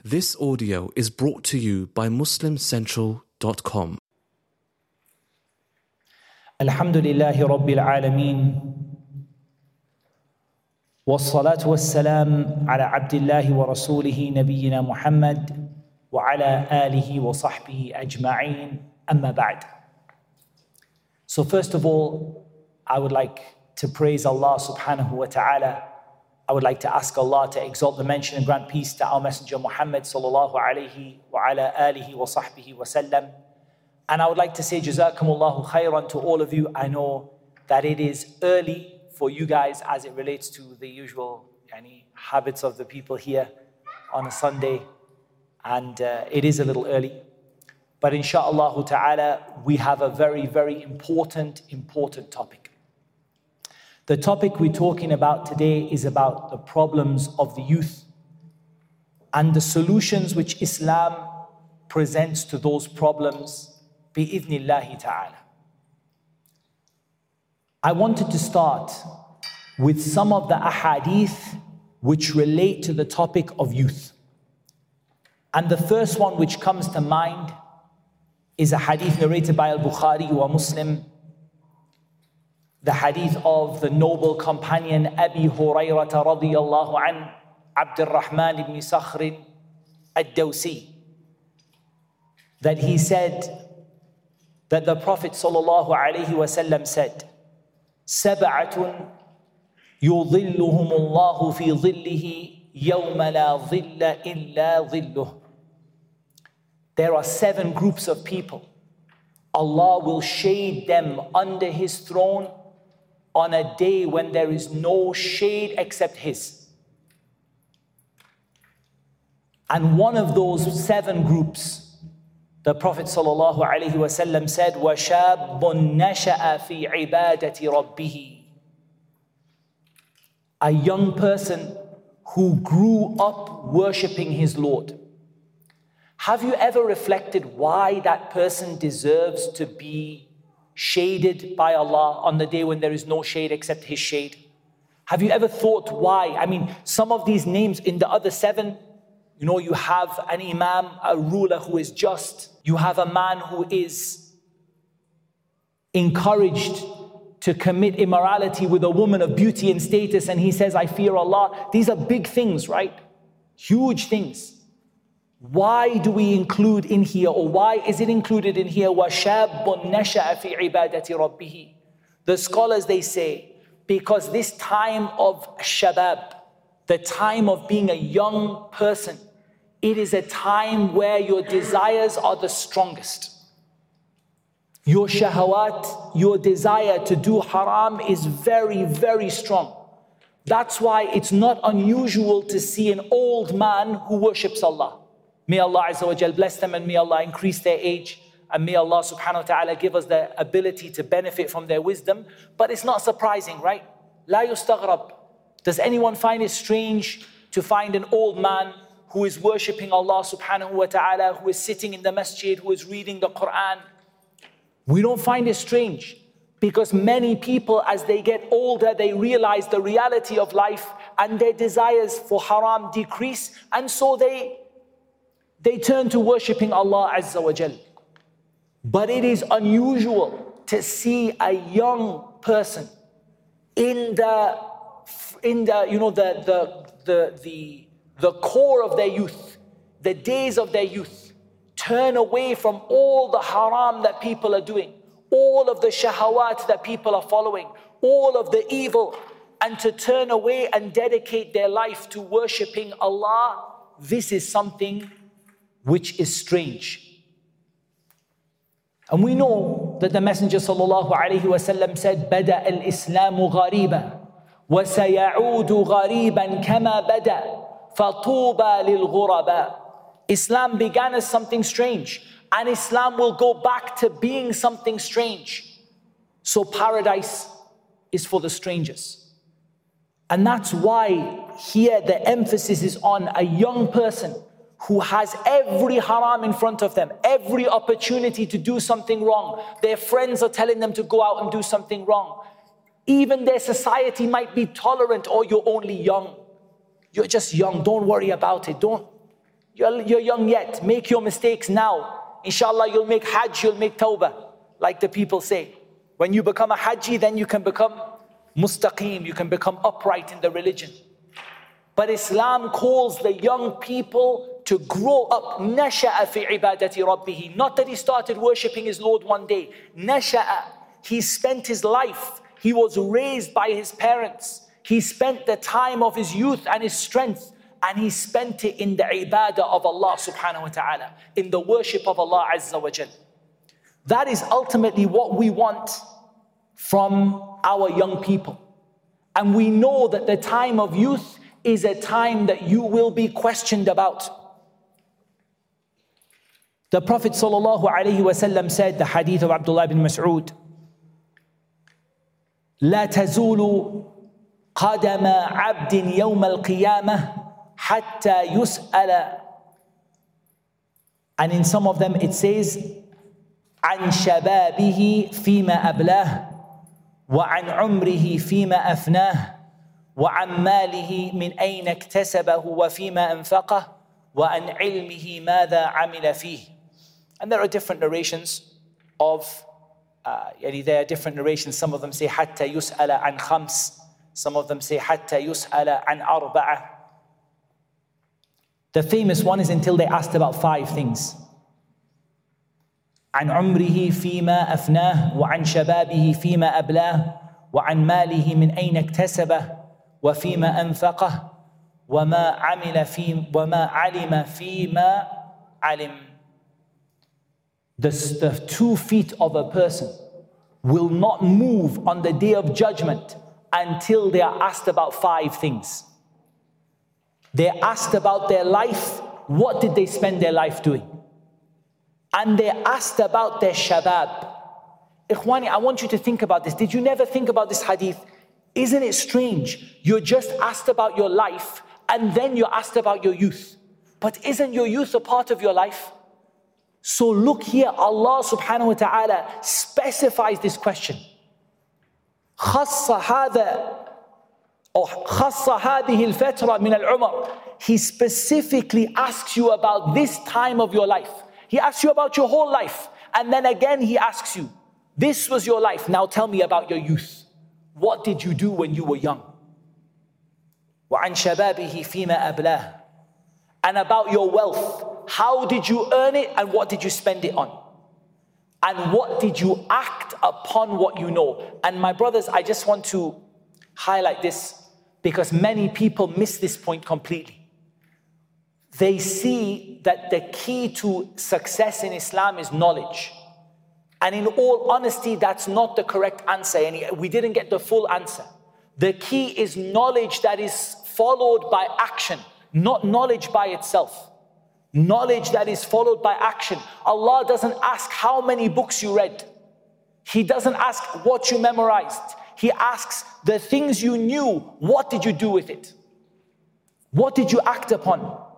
This audio is brought to you by MuslimCentral.com. Alhamdulillahi Rabbil Alameen. Wassalatu wassalam ala abdillahi wa rasulihi nabiyyina Muhammad wa ala alihi wa sahbihi ajma'een. Amma ba'd. So first of all, I would like to praise Allah subhanahu wa ta'ala. I would like to ask Allah to exalt the mention and grant peace to our Messenger Muhammad sallallahu alayhi wa ala alihi wa sahbihi wa sallam. And I would like to say Jazakumullahu khairan to all of you. I know that it is early for you guys as it relates to the usual habits of the people here on a Sunday. And it is a little early. But insha'Allah ta'ala, we have a very, very important topic. The topic we're talking about today is about the problems of the youth and the solutions which Islam presents to those problems bi-idhnillahi ta'ala. I wanted to start with some of the ahadith which relate to the topic of youth. And the first one which comes to mind is a hadith narrated by Al-Bukhari wa Muslim, the hadith of the noble companion Abi Hurayrata radiyallahu an, Abdurrahman ibn Sakhr ad-Dawsi, that he said that the Prophet sallallahu alayhi wasallam said, "Sab'atun yudhilluhumullahu fi dhillihi yawma la dhilla illa dhilluh." There are 7 groups of people. Allah will shade them under His throne on a day when there is no shade except His. And one of those 7 groups, the Prophet ﷺ said, وَشَابٌ نَشَأَ فِي عِبَادَةِ رَبِّهِ. A young person who grew up worshipping his Lord. Have you ever reflected why that person deserves to be shaded by Allah on the day when there is no shade except His shade? Have you ever thought why? I mean, some of these names in the other 7, you have an imam, a ruler who is just. You have a man who is encouraged to commit immorality with a woman of beauty and status, and he says, I fear Allah. These are big things, right? Huge things. Why do we include in here, or why is it included in here, وَشَابٌ نَشَأَ فِي عِبَادَةِ رَبِّهِ? The scholars, they say, because this time of shabab, the time of being a young person, it is a time where your desires are the strongest. Your shahawat, your desire to do haram is very, very strong. That's why it's not unusual to see an old man who worships Allah. May Allah Azza wa Jal bless them, and may Allah increase their age, and may Allah subhanahu wa ta'ala give us the ability to benefit from their wisdom. But it's not surprising, right? La yustaghrab. Does anyone find it strange to find an old man who is worshipping Allah subhanahu wa ta'ala, who is sitting in the masjid, who is reading the Quran? We don't find it strange, because many people, as they get older, they realize the reality of life, and their desires for haram decrease, and so they turn to worshipping Allah Azza wa Jal. But it is unusual to see a young person in the core of their youth, the days of their youth, turn away from all the haram that people are doing, all of the shahawat that people are following, all of the evil, and to turn away and dedicate their life to worshipping Allah. This is something which is strange. And we know that the Messenger sallallahu alayhi wasallam said, "Bada al-Islamu ghariba, wa sayaudu ghariban kama bada, fatuba lil-ghuraba." Islam began as something strange, and Islam will go back to being something strange. So paradise is for the strangers. And that's why here the emphasis is on a young person who has every haram in front of them, every opportunity to do something wrong. Their friends are telling them to go out and do something wrong. Even their society might be tolerant, or you're only young. You're just young, don't worry about it. You're young yet. Make your mistakes now. Inshallah, you'll make hajj, you'll make tawbah, like the people say. When you become a hajji, then you can become mustaqim, you can become upright in the religion. But Islam calls the young people to grow up. Nasha'a fi ibadati rabbihi. Not that he started worshipping his Lord one day. Nasha'a. He spent his life. He was raised by his parents. He spent the time of his youth and his strength, and he spent it in the ibadah of Allah subhanahu wa ta'ala, in the worship of Allah azza wa jal. That is ultimately what we want from our young people. And we know that the time of youth is a time that you will be questioned about. The Prophet sallallahu alayhi wa sallam said, the hadith of Abdullah ibn Mas'ud, لا تزول قدم عبد يوم القيامة حتى يسأل. And in some of them it says, عن شبابه فيما أبلاه وعن عمره فيما أفناه وعن ماله من أين اكتسبه وفيما أنفقه وعن علمه ماذا عمل فيه. And there are different narrations of, there are different narrations. Some of them say حتى يسأل عن خمس. Some of them say حتى يسأل عن أربعة. The famous one is until they asked about 5 things. عن عمره فيما أفناه وعن شبابه فيما أبلاه وعن ماله من أين اكتسبه وفيما أنفقه وما علم فيما علم. The 2 feet of a person will not move on the day of judgment until they are asked about 5 things. They're asked about their life. What did they spend their life doing? And they're asked about their shabab. Ikhwani, I want you to think about this. Did you never think about this hadith? Isn't it strange? You're just asked about your life and then you're asked about your youth. But isn't your youth a part of your life? So look here, Allah subhanahu wa ta'ala specifies this question. خص هذه الفترة من العمر. He specifically asks you about this time of your life. He asks you about your whole life. And then again he asks you, this was your life, now tell me about your youth. What did you do when you were young? وَعَنْ شَبَابِهِ فِيمَا أَبْلَاهِ. And about your wealth. How did you earn it and what did you spend it on? And what did you act upon what you know? And my brothers, I just want to highlight this because many people miss this point completely. They see that the key to success in Islam is knowledge. And in all honesty, that's not the correct answer. And we didn't get the full answer. The key is knowledge that is followed by action, not knowledge by itself. Knowledge that is followed by action. Allah doesn't ask how many books you read. He doesn't ask what you memorized. He asks the things you knew, what did you do with it? What did you act upon?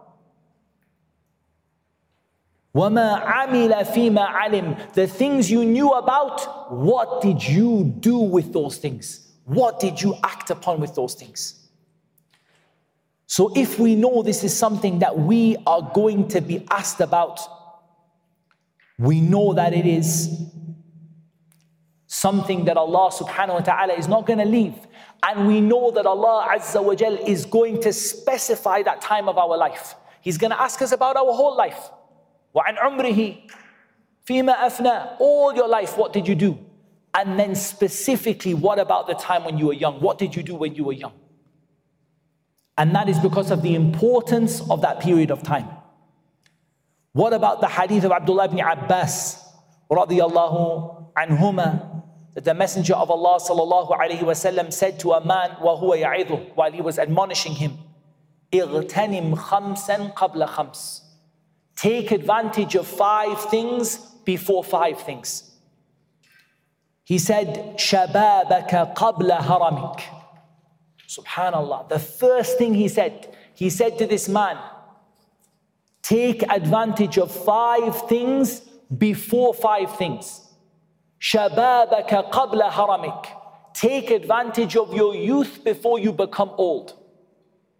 وَمَا عَمِلَ فِيمَا عَلِمْ. The things you knew about, what did you do with those things? What did you act upon with those things? So if we know this is something that we are going to be asked about, we know that it is something that Allah subhanahu wa ta'ala is not going to leave. And we know that Allah azza wa jal is going to specify that time of our life. He's going to ask us about our whole life. وَعَنْ عُمْرِهِ فِيمَا أَفْنَى. All your life, what did you do? And then specifically, what about the time when you were young? What did you do when you were young? And that is because of the importance of that period of time. What about the hadith of Abdullah ibn Abbas radiyallahu anhuma, that the Messenger of Allah sallallahu alayhi wa sallam said to a man وَهُوَ يَعِظُهُ, while he was admonishing him, اغتنم خمسا قبل خمس. Take advantage of 5 things before 5 things. He said, شَبَابَكَ قَبْلَ هَرَمِكَ. Subhanallah. The first thing he said to this man, take advantage of 5 things before 5 things. شَبَابَكَ قَبْلَ هَرَمِكَ. Take advantage of your youth before you become old.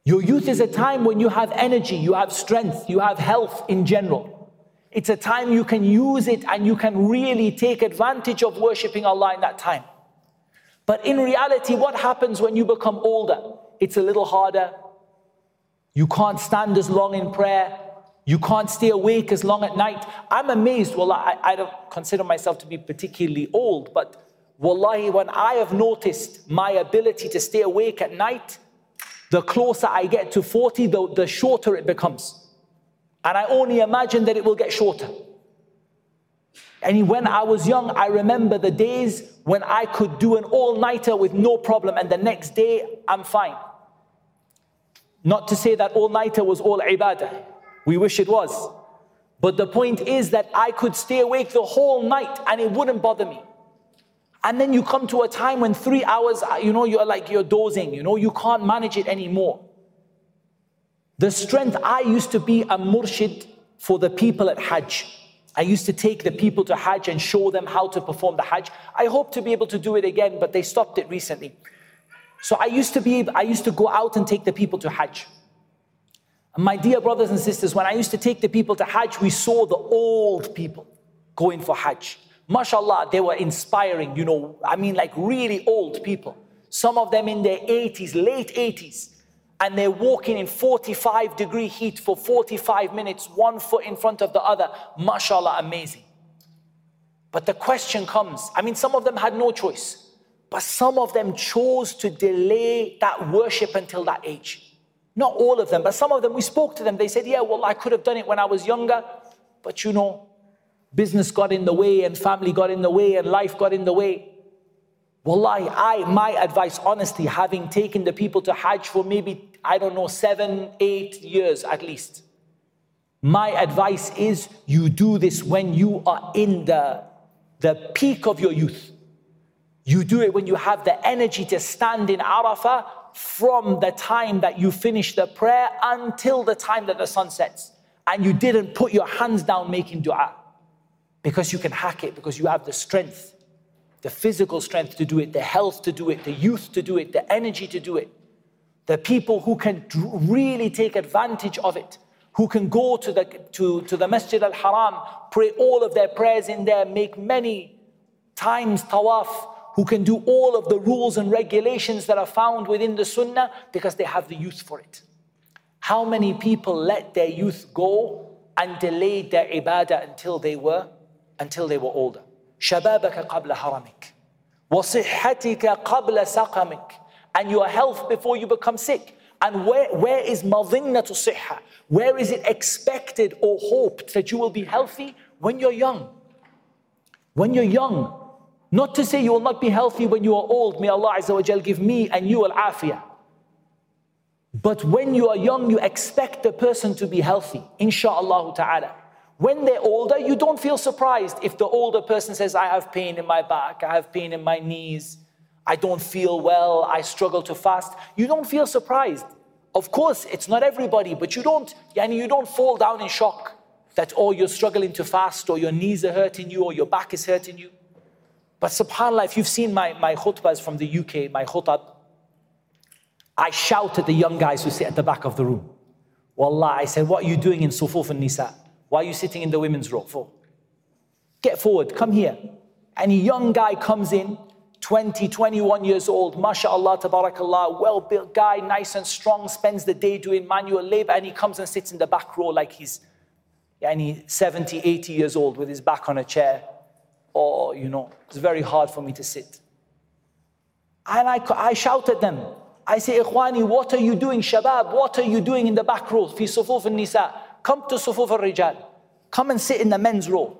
Your youth is a time when you have energy, you have strength, you have health in general. It's a time you can use it and you can really take advantage of worshipping Allah in that time. But in reality, what happens when you become older? It's a little harder. You can't stand as long in prayer. You can't stay awake as long at night. I'm amazed. Wallah, I don't consider myself to be particularly old, but wallahi, when I have noticed my ability to stay awake at night, the closer I get to 40, the shorter it becomes. And I only imagine that it will get shorter. And when I was young, I remember the days when I could do an all-nighter with no problem, and the next day, I'm fine. Not to say that all-nighter was all ibadah. We wish it was. But the point is that I could stay awake the whole night and it wouldn't bother me. And then you come to a time when 3 hours, you're dozing, you can't manage it anymore. The strength, I used to be a murshid for the people at Hajj. I used to take the people to Hajj and show them how to perform the Hajj. I hope to be able to do it again, but they stopped it recently. So I used to go out and take the people to Hajj. And my dear brothers and sisters, when I used to take the people to Hajj, we saw the old people going for Hajj. MashaAllah, they were inspiring, like really old people. Some of them in their 80s, late 80s. And they're walking in 45-degree heat for 45 minutes, one foot in front of the other. MashaAllah, amazing. But the question comes, some of them had no choice. But some of them chose to delay that worship until that age. Not all of them, but some of them, we spoke to them. They said, yeah, well, I could have done it when I was younger. But business got in the way and family got in the way and life got in the way. Wallahi, my advice, honestly, having taken the people to Hajj for maybe, 7-8 years at least. My advice is you do this when you are in the peak of your youth. You do it when you have the energy to stand in Arafah from the time that you finish the prayer until the time that the sun sets. And you didn't put your hands down making dua. Because you can hack it, because you have the strength. The physical strength to do it, the health to do it, the youth to do it, the energy to do it. The people who can really take advantage of it, who can go to the Masjid al-Haram, pray all of their prayers in there, make many times tawaf, who can do all of the rules and regulations that are found within the sunnah because they have the youth for it. How many people let their youth go and delayed their ibadah until they were older? شبابك قبل حرمك وصحتك قبل سقمك, and your health before you become sick. And where is madhinnatu sihha? Where is it expected or hoped that you will be healthy? When you're young. When you're young. Not to say you will not be healthy when you are old. May Allah Azza wa Jal give me and you al-afiyah. But when you are young, you expect the person to be healthy, insha'Allah ta'ala. When they're older, you don't feel surprised if the older person says, I have pain in my back, I have pain in my knees, I don't feel well, I struggle to fast. You don't feel surprised. Of course, it's not everybody, but you don't fall down in shock that, you're struggling to fast, or your knees are hurting you, or your back is hurting you. But subhanAllah, if you've seen my khutbahs from the UK, my khutab, I shout at the young guys who sit at the back of the room. Wallah, I said, what are you doing in Sufuf al-Nisa? Why are you sitting in the women's row for? Get forward, come here. And a young guy comes in, 20, 21 years old, mashallah, tabarakallah, well-built guy, nice and strong, spends the day doing manual labor, and he comes and sits in the back row like he's 70, 80 years old with his back on a chair. Or, it's very hard for me to sit. And I shout at them. I say, Ikhwani, what are you doing, Shabab? What are you doing in the back row? Fi Sufuf al-Nisa. Come to Sufuf al-Rijal. Come and sit in the men's row.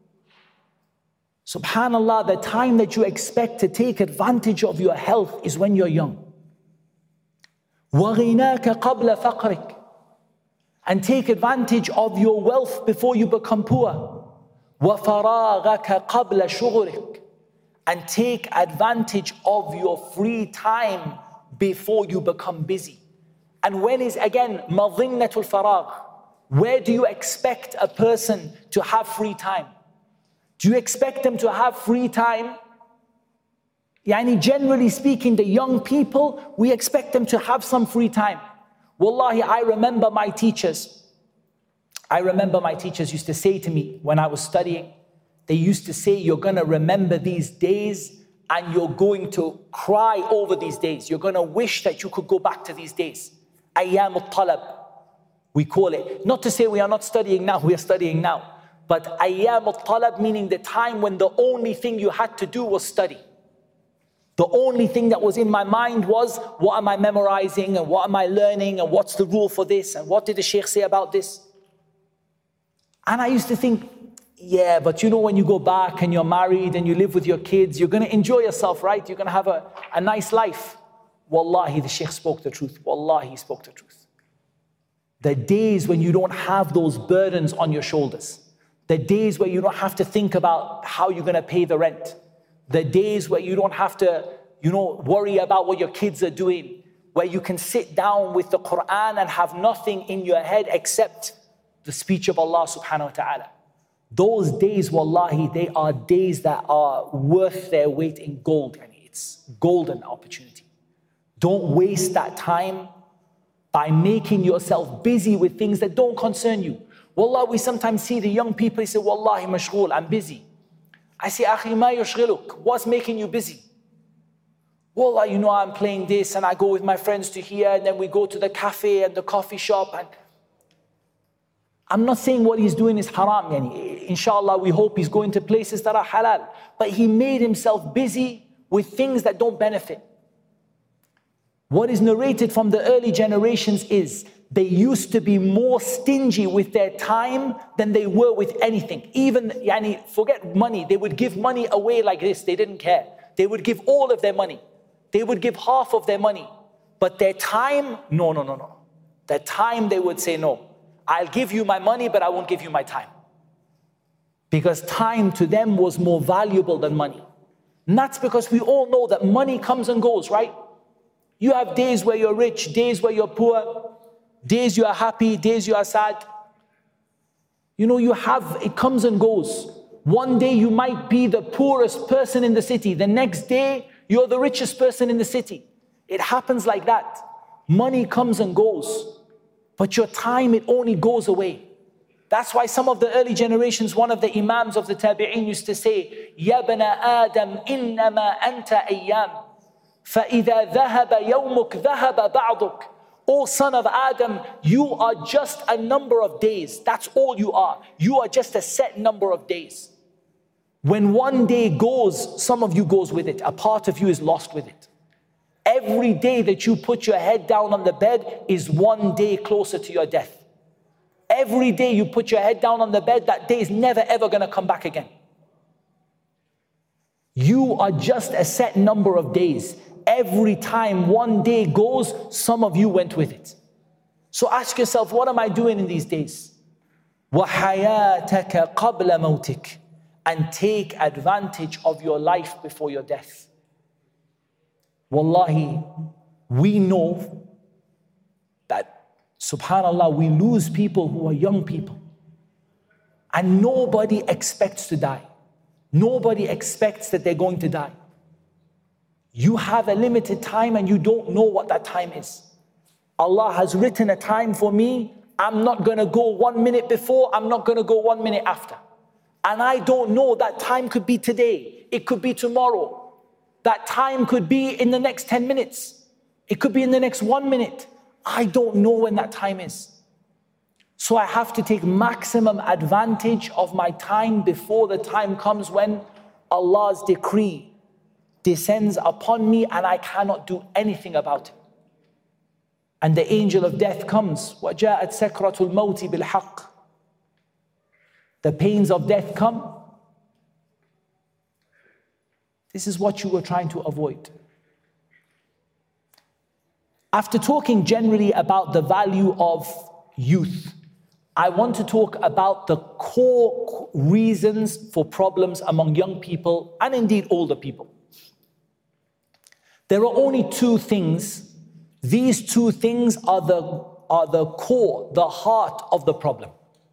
Subhanallah, the time that you expect to take advantage of your health is when you're young. وَغِنَاكَ قَبْلَ فَقْرِكَ. And take advantage of your wealth before you become poor. وَفَرَاغَكَ قَبْلَ شُغُرِكَ. And take advantage of your free time before you become busy. And when is, again, madhinnatul faragh? Where do you expect a person to have free time? Do you expect them to have free time? Generally speaking, the young people, we expect them to have some free time. Wallahi, I remember my teachers used to say to me when I was studying, they used to say, you're going to remember these days and you're going to cry over these days. You're going to wish that you could go back to these days. Ayyam al-talab, we call it. Not to say we are not studying now, we are studying now. But ayyam al-talab, meaning the time when the only thing you had to do was study. The only thing that was in my mind was, what am I memorizing and what am I learning and what's the rule for this and what did the Shaykh say about this? And I used to think, yeah, but you know, when you go back and you're married and you live with your kids, you're going to enjoy yourself, right? You're going to have a nice life. Wallahi, the Shaykh spoke the truth. Wallahi, he spoke the truth. The days when you don't have those burdens on your shoulders, the days where you don't have to think about how you're going to pay the rent, the days where you don't have to, worry about what your kids are doing, where you can sit down with the Quran and have nothing in your head except the speech of Allah subhanahu wa ta'ala. Those days, wallahi, they are days that are worth their weight in gold. It's golden opportunity. Don't waste that time by making yourself busy with things that don't concern you. Wallah, we sometimes see the young people, they say, Wallahi, mashghul, I'm busy. I say, Akhi, ma yushghiluk, what's making you busy? Wallah, I'm playing this and I go with my friends to here and then we go to the cafe and the coffee shop. And I'm not saying what he's doing is haram. Inshallah, we hope he's going to places that are halal. But he made himself busy with things that don't benefit. What is narrated from the early generations is they used to be more stingy with their time than they were with anything. Even, forget money. They would give money away like this. They didn't care. They would give all of their money. They would give half of their money. But their time, no. Their time, they would say, no. I'll give you my money, but I won't give you my time. Because time to them was more valuable than money. And that's because we all know that money comes and goes, right? You have days where you're rich, days where you're poor, days you are happy, days you are sad. It comes and goes. One day you might be the poorest person in the city. The next day, you're the richest person in the city. It happens like that. Money comes and goes. But your time, it only goes away. That's why some of the early generations, one of the imams of the tabi'in used to say, Ya bana Adam, innama anta ayyam. فَإِذَا ذَهَبَ يَوْمُكَ ذَهَبَ بَعْضُكَ. O son of Adam, you are just a number of days. That's all you are. You are just a set number of days. When one day goes, some of you goes with it. A part of you is lost with it. Every day that you put your head down on the bed is one day closer to your death. Every day you put your head down on the bed, that day is never ever going to come back again. You are just a set number of days. Every time one day goes, some of you went with it. So ask yourself, what am I doing in these days? وَحَيَاتَكَ قَبْلَ مَوْتِكَ. And take advantage of your life before your death. Wallahi, we know that, subhanallah, we lose people who are young people. And nobody expects to die. Nobody expects that they're going to die. You have a limited time and you don't know what that time is. Allah has written a time for me. I'm not going to go 1 minute before. I'm not going to go 1 minute after. And I don't know, that time could be today. It could be tomorrow. That time could be in the next 10 minutes. It could be in the next 1 minute. I don't know when that time is. So I have to take maximum advantage of my time before the time comes when Allah's decree descends upon me and I cannot do anything about it. And the angel of death comes. وَجَاءَتْ سَكْرَةُ الْمَوْتِ بِالْحَقِّ. The pains of death come. This is what you were trying to avoid. After talking generally about the value of youth, I want to talk about the core reasons for problems among young people and indeed older people. There are only two things. These two things are the core, the heart of the problem.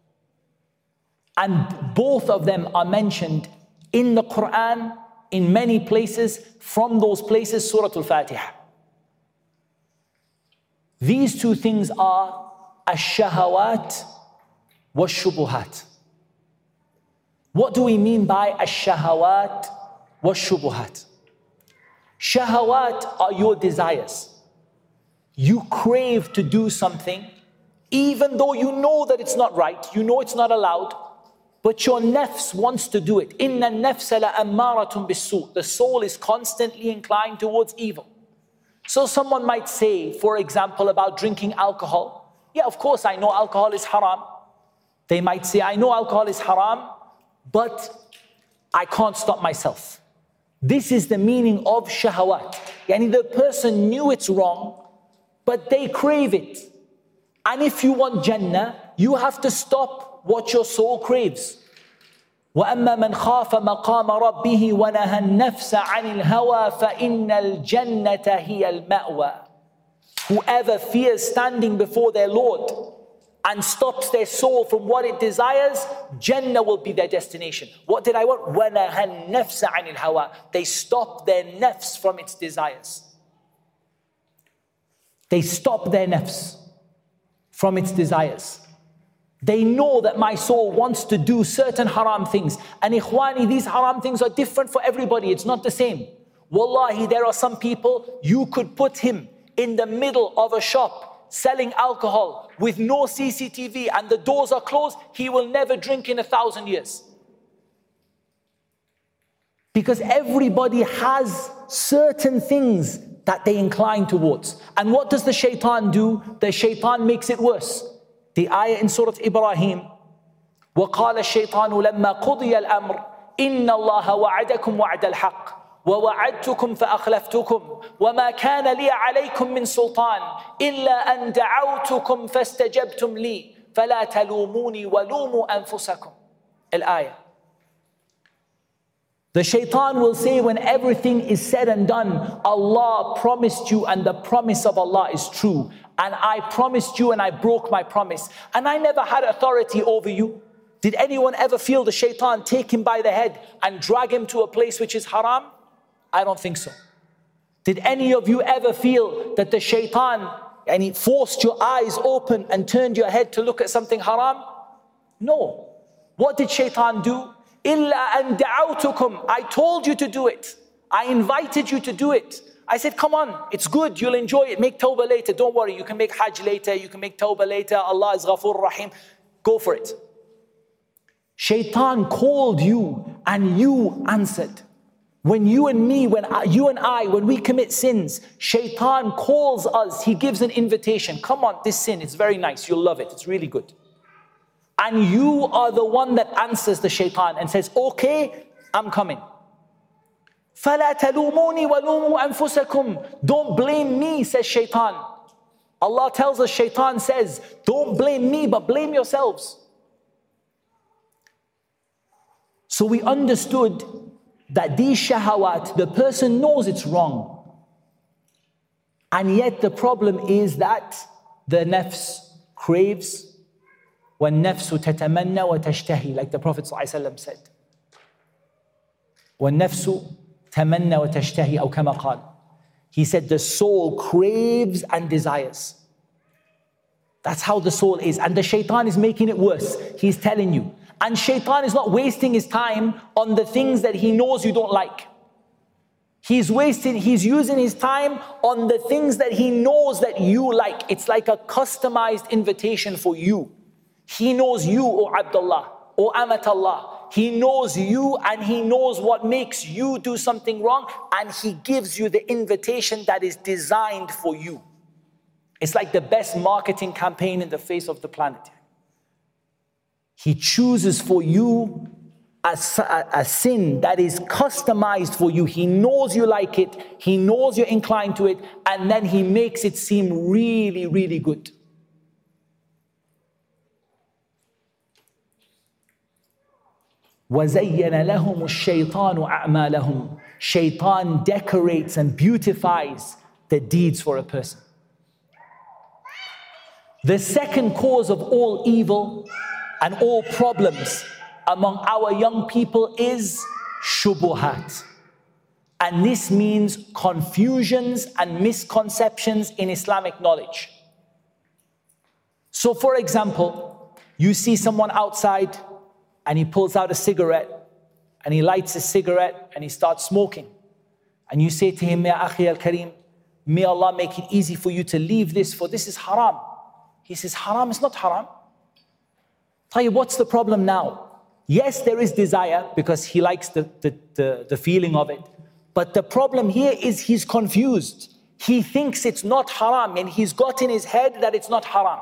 And both of them are mentioned in the Quran in many places. From those places, Surah Al-Fatiha. These two things are ash-shahawat wash-shubuhat. What do we mean by ash-shahawat wash-shubuhat? Shahawat are your desires. You crave to do something, even though you know that it's not right, you know it's not allowed, but your nafs wants to do it. Inna an-nafsa la'ammaratun bis-su'. The soul is constantly inclined towards evil. So someone might say, for example, about drinking alcohol. Yeah, of course, I know alcohol is haram. They might say, I know alcohol is haram, but I can't stop myself. This is the meaning of shahawat. Yani the person knew it's wrong, but they crave it. And if you want Jannah, you have to stop what your soul craves. وَأَمَّا مَنْ خَافَ مَقَامَ رَبِّهِ وَنَهَى النَّفْسَ عَنِ الْهَوَى فَإِنَّ الْجَنَّةَ هِيَ الْمَأْوَى. Whoever fears standing before their Lord and stops their soul from what it desires, Jannah will be their destination. What did I want? وَنَهَى النَّفْسَ عَنِ الْهَوَى. They stop their nafs from its desires. They stop their nafs from its desires. They know that my soul wants to do certain haram things. And ikhwani, these haram things are different for everybody. It's not the same. Wallahi, there are some people, you could put him in the middle of a shop selling alcohol with no CCTV and the doors are closed, he will never drink in 1,000 years. Because everybody has certain things that they incline towards. And what does the shaitan do? The shaitan makes it worse. The ayah in Surah Ibrahim, وَقَالَ الشَّيْطَانُ لَمَّا قُضِيَ الْأَمْرِ إِنَّ اللَّهَ وَعَدَكُمْ وَعْدَ الْحَقِّ وَوَعَدْتُكُمْ فَأَخْلَفْتُكُمْ وَمَا كَانَ لِي عَلَيْكُمْ مِنْ سُلْطَانٍ إِلَّا أَنْ دَعَوْتُكُمْ فَاسْتَجَبْتُمْ لِي فَلَا تَلُومُونِي وَلُومُوا أَنفُسَكُمْ. Al-ayah. The shaitan will say when everything is said and done, Allah promised you and the promise of Allah is true. And I promised you and I broke my promise. And I never had authority over you. Did anyone ever feel the shaitan take him by the head and drag him to a place which is haram? I don't think so. Did any of you ever feel that the shaitan and he forced your eyes open and turned your head to look at something haram? No. What did shaitan do? إِلَّا أَنْ دَعَوْتُكُمْ. I told you to do it. I invited you to do it. I said, come on, it's good, you'll enjoy it. Make tawbah later, don't worry. You can make hajj later, you can make tawbah later. Allah is Ghafoor Rahim. Go for it. Shaitan called you and you answered. When you and me, when we commit sins, shaitan calls us, he gives an invitation. Come on, this sin, it's very nice, you'll love it, it's really good. And you are the one that answers the shaitan and says, okay, I'm coming. فَلَا تَلُومُونِي وَلُومُوا أَنفُسَكُمْ. Don't blame me, says shaitan. Allah tells us, shaitan says, don't blame me, but blame yourselves. So we understood that these shahawat, the person knows it's wrong. And yet the problem is that the nafs craves, وَالنَّفْسُ تَتَمَنَّى وَتَشْتَهِي, like the Prophet ﷺ said. وَالنَّفْسُ تَمَنَّى وَتَشْتَهِي أو كما قال. He said the soul craves and desires. That's how the soul is. And the shaitan is making it worse. He's telling you. And shaitan is not wasting his time on the things that he knows you don't like. He's using his time on the things that he knows that you like. It's like a customized invitation for you. He knows you, O Abdullah, O Amatallah. He knows you and he knows what makes you do something wrong, and he gives you the invitation that is designed for you. It's like the best marketing campaign in the face of the planet. He chooses for you a sin that is customized for you. He knows you like it, he knows you're inclined to it, and then he makes it seem really, really good. وَزَيَّنَ لَهُمُ الشَّيْطَانُ أَعْمَالَهُمْ. Shaitan decorates and beautifies the deeds for a person. The second cause of all evil and all problems among our young people is shubuhat. And this means confusions and misconceptions in Islamic knowledge. So for example, you see someone outside and he pulls out a cigarette and he lights a cigarette and he starts smoking. And you say to him, Ya akhi al-kareem, may Allah make it easy for you to leave this, for this is haram. He says, haram is not haram. Tayyib, what's the problem now? Yes, there is desire because he likes the feeling of it. But the problem here is he's confused. He thinks it's not haram and he's got in his head that it's not haram.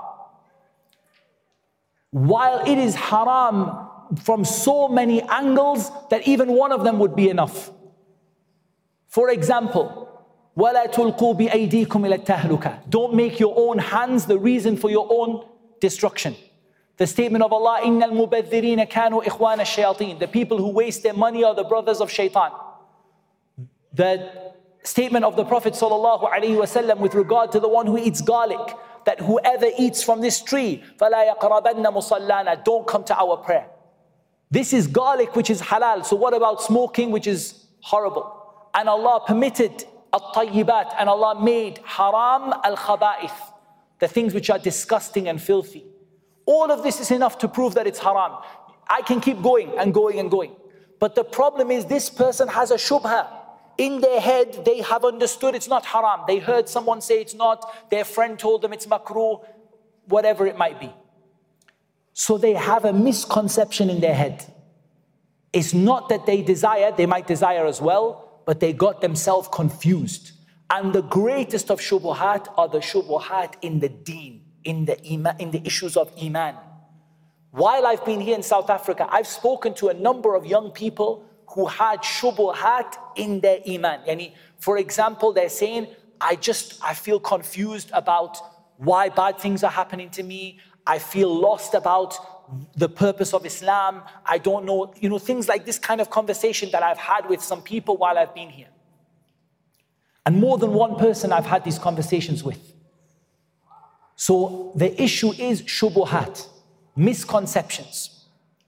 While it is haram from so many angles that even one of them would be enough. For example, وَلَا تُلْقُوا بِأَيْدِيكُمْ إِلَى التَّهْلُكَةِ. Don't make your own hands the reason for your own destruction. The statement of Allah, إِنَّ الْمُبَذِّرِينَ كَانُوا إِخْوَانَ الشَّيَاطِينَ. The people who waste their money are the brothers of shaitan. The statement of the Prophet ﷺ with regard to the one who eats garlic, that whoever eats from this tree, فَلَا يَقْرَبَنَّ مُصَلَّانَا, don't come to our prayer. This is garlic which is halal. So what about smoking which is horrible? And Allah permitted at-tayyibat, and Allah made haram al-khaba'ith, the things which are disgusting and filthy. All of this is enough to prove that it's haram. I can keep going and going and going. But the problem is this person has a shubha. In their head, they have understood it's not haram. They heard someone say it's not. Their friend told them it's makruh, whatever it might be. So they have a misconception in their head. It's not that they desire, they might desire as well, but they got themselves confused. And the greatest of shubuhat are the shubuhat in the deen, in the iman, in the issues of iman. While I've been here in South Africa, I've spoken to a number of young people who had shubuhat in their iman. Yani, for example, they're saying, I feel confused about why bad things are happening to me. I feel lost about the purpose of Islam. I don't know, things like this kind of conversation that I've had with some people while I've been here. And more than one person I've had these conversations with. So the issue is shubuhat, misconceptions.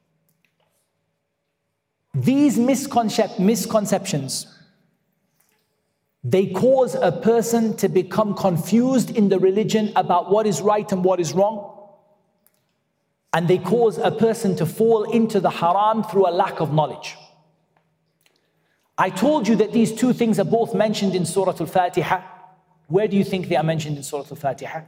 These misconceptions, they cause a person to become confused in the religion about what is right and what is wrong. And they cause a person to fall into the haram through a lack of knowledge. I told you that these two things are both mentioned in Surah Al-Fatiha. Where do you think they are mentioned in Surah Al-Fatiha?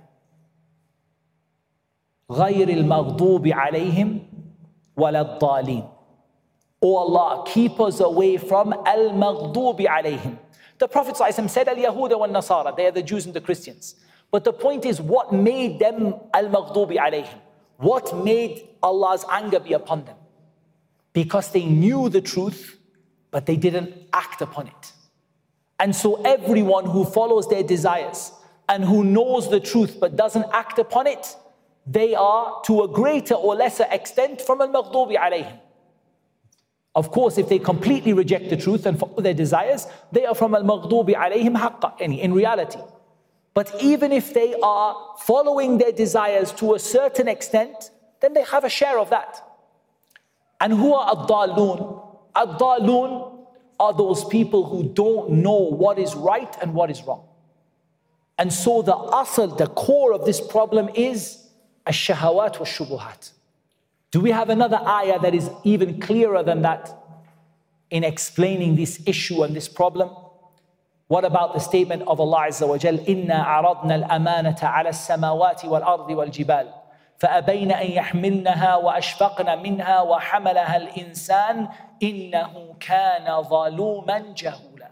غَيْرِ الْمَغْضُوبِ عَلَيْهِمْ وَلَا الضَّالِينَ. O Allah, keep us away from al-maghdubi alayhim. The Prophet ﷺ said al-Yahuda wal-Nasara, they are the Jews and the Christians. But the point is, what made them al-maghdubi alayhim? What made Allah's anger be upon them? Because they knew the truth, but they didn't act upon it. And so everyone who follows their desires and who knows the truth but doesn't act upon it, they are to a greater or lesser extent from al-maghdubi alayhim. Of course, if they completely reject the truth and follow their desires, they are from al-maghdubi alayhim haqqa, in reality. But even if they are following their desires to a certain extent, then they have a share of that. And who are ad-dallun? Ad-dallun are those people who don't know what is right and what is wrong. And so the asl, the core of this problem is ash-shahawat wa shubuhat. Do we have another ayah that is even clearer than that in explaining this issue and this problem? What about the statement of Allah Azza wa Jal, إِنَّا عَرَضْنَا الْأَمَانَةَ عَلَى السَّمَاوَاتِ وَالْأَرْضِ وَالْجِبَالِ فَأَبَيْنَ أَن يَحْمِلْنَهَا وَأَشْفَقْنَ مِنْهَا وَحَمَلَهَا الْإِنسَانُ إِنَّهُ كَانَ ظَلُومًا جَهُولًا.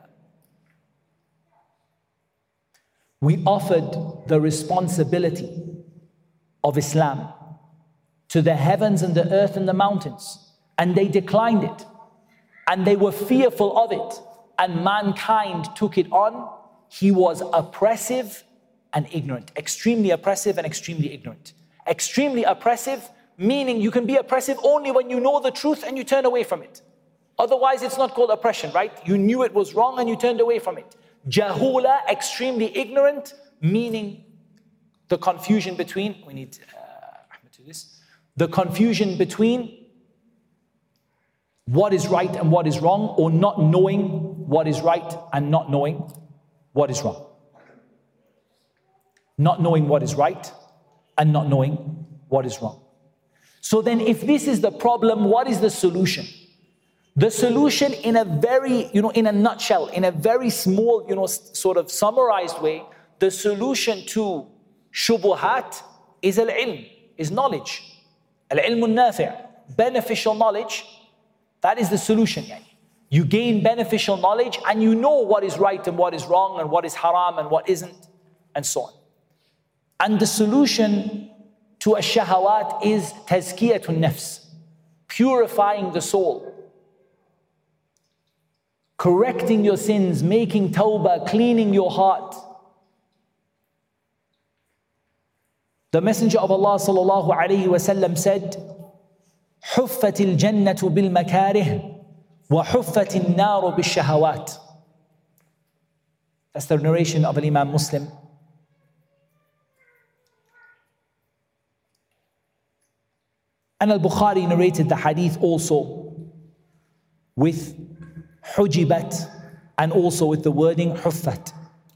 We offered the responsibility of Islam to the heavens and the earth and the mountains, and they declined it, and they were fearful of it, and mankind took it on. He was oppressive and ignorant, extremely oppressive and extremely ignorant. Extremely oppressive, meaning you can be oppressive only when you know the truth and you turn away from it. Otherwise, it's not called oppression, right? You knew it was wrong and you turned away from it. Jahula, extremely ignorant, meaning the confusion between, we need Ahmed to this, the confusion between what is right and what is wrong, or not knowing what is right and not knowing what is wrong. Not knowing what is right and not knowing what is wrong. So then if this is the problem, what is the solution? The solution in a very, in a nutshell, in a very small, sort of summarized way, the solution to shubuhat is al-ilm, is knowledge. Al-ilm al-nafi', beneficial knowledge, that is the solution. You gain beneficial knowledge and you know what is right and what is wrong and what is haram and what isn't, and so on. And the solution to ash-shahawat is tazkiyatun nafs, purifying the soul, correcting your sins, making tawbah, cleaning your heart. The Messenger of Allah sallallahu alayhi wa sallam said, حُفَّتِ الْجَنَّةُ بِالْمَكَارِهِ وَحُفَّتِ النَّارُ بِالشَّهَوَاتِ. That's the narration of Imam Muslim. And Al-Bukhari narrated the hadith also with hujibat and also with the wording huffat.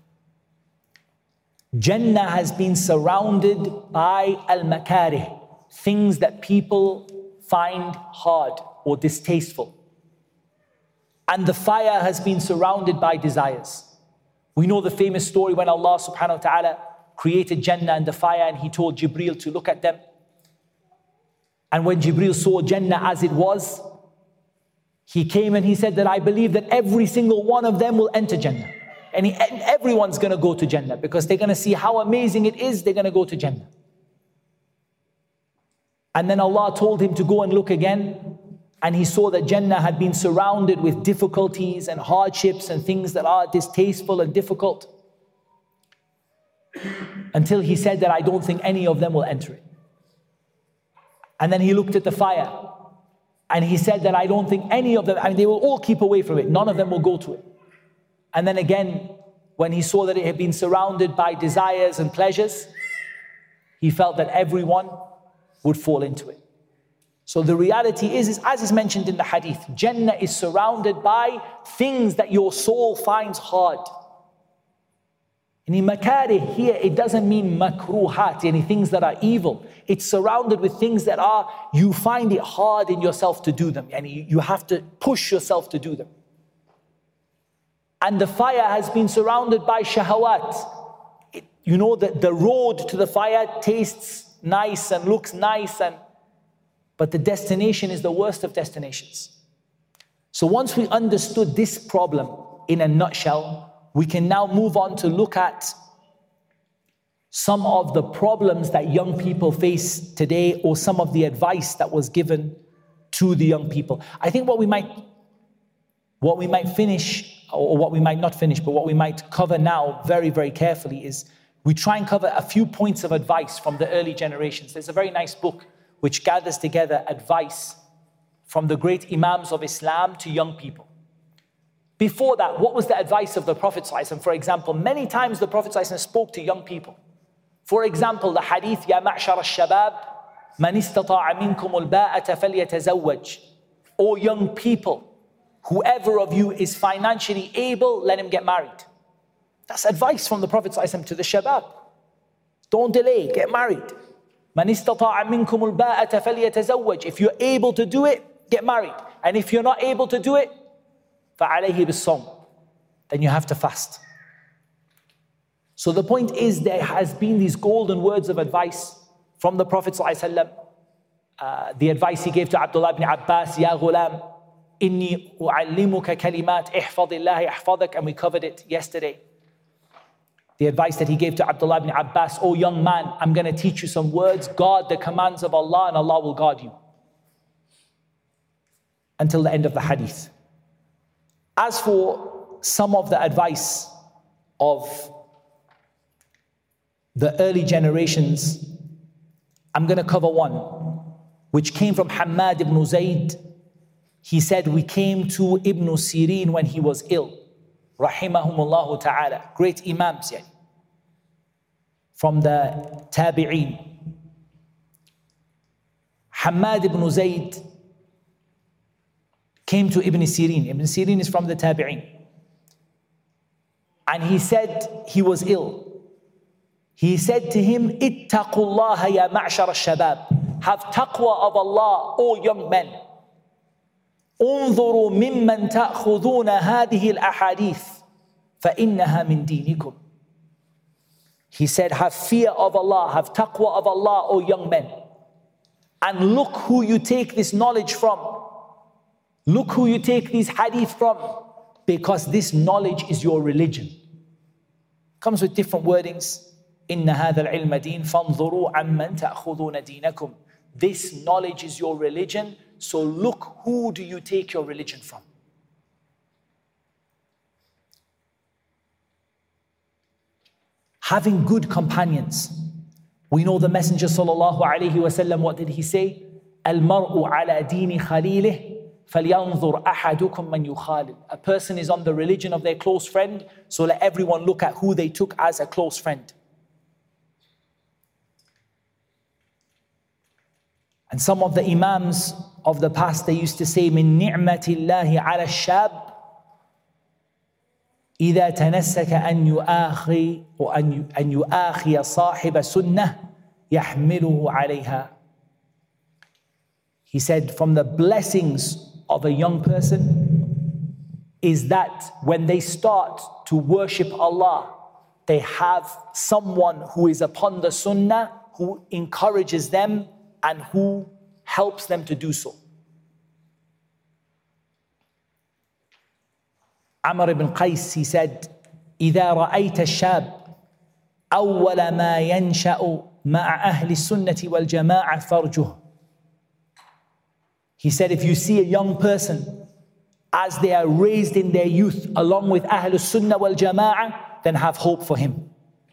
Jannah has been surrounded by al-makarih, things that people find hard or distasteful. And the fire has been surrounded by desires. We know the famous story when Allah subhanahu wa ta'ala created Jannah and the fire, and He told Jibreel to look at them. And when Jibreel saw Jannah as it was, he came and he said that I believe that every single one of them will enter Jannah. And everyone's going to go to Jannah because they're going to see how amazing it is, they're going to go to Jannah. And then Allah told him to go and look again, and he saw that Jannah had been surrounded with difficulties and hardships and things that are distasteful and difficult. Until he said that I don't think any of them will enter it. And then he looked at the fire and he said that I don't think any of them, they will all keep away from it. None of them will go to it. And then again, when he saw that it had been surrounded by desires and pleasures, he felt that everyone would fall into it. So the reality is as is mentioned in the hadith, Jannah is surrounded by things that your soul finds hard. In makarih here, it doesn't mean makruhat, any things that are evil. It's surrounded with things that are, you find it hard in yourself to do them. And you have to push yourself to do them. And the fire has been surrounded by shahawat. You know that the road to the fire tastes nice and looks nice, but the destination is the worst of destinations. So once we understood this problem in a nutshell, we can now move on to look at some of the problems that young people face today, or some of the advice that was given to the young people. I think what we might finish, or what we might not finish, but what we might cover now very, very carefully is we try and cover a few points of advice from the early generations. There's a very nice book which gathers together advice from the great Imams of Islam to young people. Before that, what was the advice of the Prophet ﷺ? For example, many times the Prophet ﷺ spoke to young people. For example, the hadith, Ya ma'shar al-shabab, man istata'a minkum al-ba'ata falyatazawwaj. O young people, whoever of you is financially able, let him get married. That's advice from the Prophet ﷺ to the shabab. Don't delay, get married. Man istata'a minkum al-ba'ata falyatazawwaj. If you're able to do it, get married. And if you're not able to do it, فَعَلَيْهِ بِالصَّوْمِ, then you have to fast. So the point is, there has been these golden words of advice from the Prophet ﷺ. The advice he gave to Abdullah ibn Abbas, Ya ghulam, inni u'allimuka kalimat, ihfadillahi ihfadak, and we covered it yesterday. The advice that he gave to Abdullah ibn Abbas, oh young man, I'm going to teach you some words, guard the commands of Allah and Allah will guard you. Until the end of the hadith. As for some of the advice of the early generations, I'm going to cover one, which came from Hammad ibn Zayd. He said, we came to Ibn Sirin when he was ill. Rahimahumullah ta'ala. Great imams, from the tabi'een. Hammad ibn Zayd came to Ibn Sirin. Ibn Sirin is from the tabi'een. And he said he was ill. He said to him, Ittaqullaha ya ma'shar al-shabab. Have taqwa of Allah, O young men. Unzuru mimman ta'khuduna hadhihi al-ahadith, فَإِنَّهَا مِن دِينِكُمْ. He said, have fear of Allah, have taqwa of Allah, O young men. And look who you take this knowledge from. Look who you take these hadith from. Because this knowledge is your religion. Comes with different wordings. إِنَّ هَذَا الْعِلْمَ دِينٌ فَانْظُرُوا عَمَّنْ تَأْخُذُونَ دِينَكُمْ. This knowledge is your religion, so look who do you take your religion from. Having good companions. We know the Messenger sallallahu alayhi wasallam, what did he say? الْمَرْءُ عَلَى دِينِ خَلِيلِهِ فَلْيَنْظُرْ أَحَدُكُمْ مَنْ يُخَالِلُ. A person is on the religion of their close friend, so let everyone look at who they took as a close friend. And some of the Imams of the past, they used to say, مِن نِعْمَةِ اللَّهِ عَلَى الشَّابِ إِذَا تَنَسَّكَ أَن يُؤَاخِيَ صَاحِبَ سُنَّةٍ يَحْمِلُهُ عَلَيْهَا. He said, from the blessings of a young person is that when they start to worship Allah, they have someone who is upon the sunnah, who encourages them and who helps them to do so. Amr ibn Qais, he said, إِذَا رَأَيْتَ الشَّابِ أَوَّلَ مَا يَنْشَأُ مَعَ أَهْلِ السُّنَّةِ وَالْجَمَاعَةِ فَارْجُهُ. He said, if you see a young person as they are raised in their youth along with Ahlul Sunnah wal Jama'ah, then have hope for him.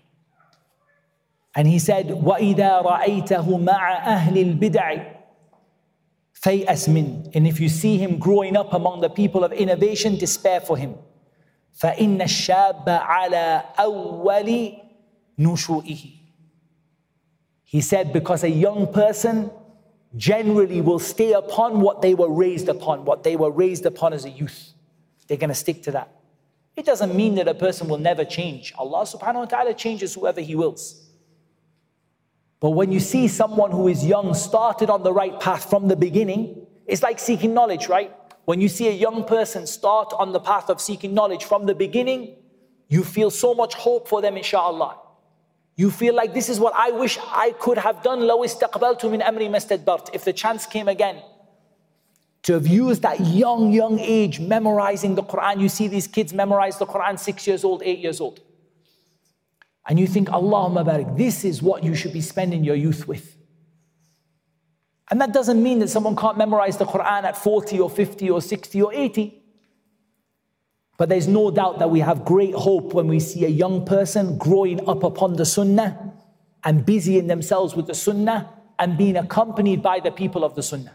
And he said, وَإِذَا رَأَيْتَهُ مَعَ أَهْلِ الْبِدْعِ فَيْأَسْ مِنْ. And if you see him growing up among the people of innovation, despair for him. فَإِنَّ الشَّابَ عَلَى أَوَّلِ نُشُوئِهِ. He said, because a young person generally will stay upon what they were raised upon, what they were raised upon as a youth. They're going to stick to that. It doesn't mean that a person will never change. Allah subhanahu wa ta'ala changes whoever He wills. But when you see someone who is young started on the right path from the beginning, it's like seeking knowledge, right? When you see a young person start on the path of seeking knowledge from the beginning, you feel so much hope for them, inshallah. You feel like this is what I wish I could have done. لَوْ اسْتَقْبَلْتُ مِنْ أَمْرِي مَا اسْتَدْبَرْتُ. If the chance came again to have used that young age memorizing the Quran. You see these kids memorize the Quran 6 years old, 8 years old. And you think, Allahumma barik, this is what you should be spending your youth with. And that doesn't mean that someone can't memorize the Quran at 40 or 50 or 60 or 80. But there's no doubt that we have great hope when we see a young person growing up upon the sunnah and busying themselves with the sunnah and being accompanied by the people of the sunnah.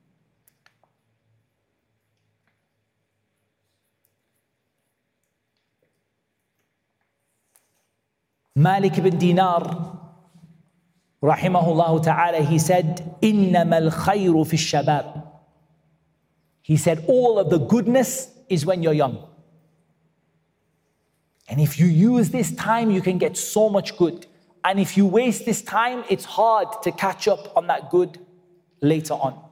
Malik ibn Dinar, rahimahullah ta'ala, he said, إِنَّمَا الْخَيْرُ فِي الشَّبَابِ. He said, all of the goodness is when you're young. And if you use this time, you can get so much good. And if you waste this time, it's hard to catch up on that good later on.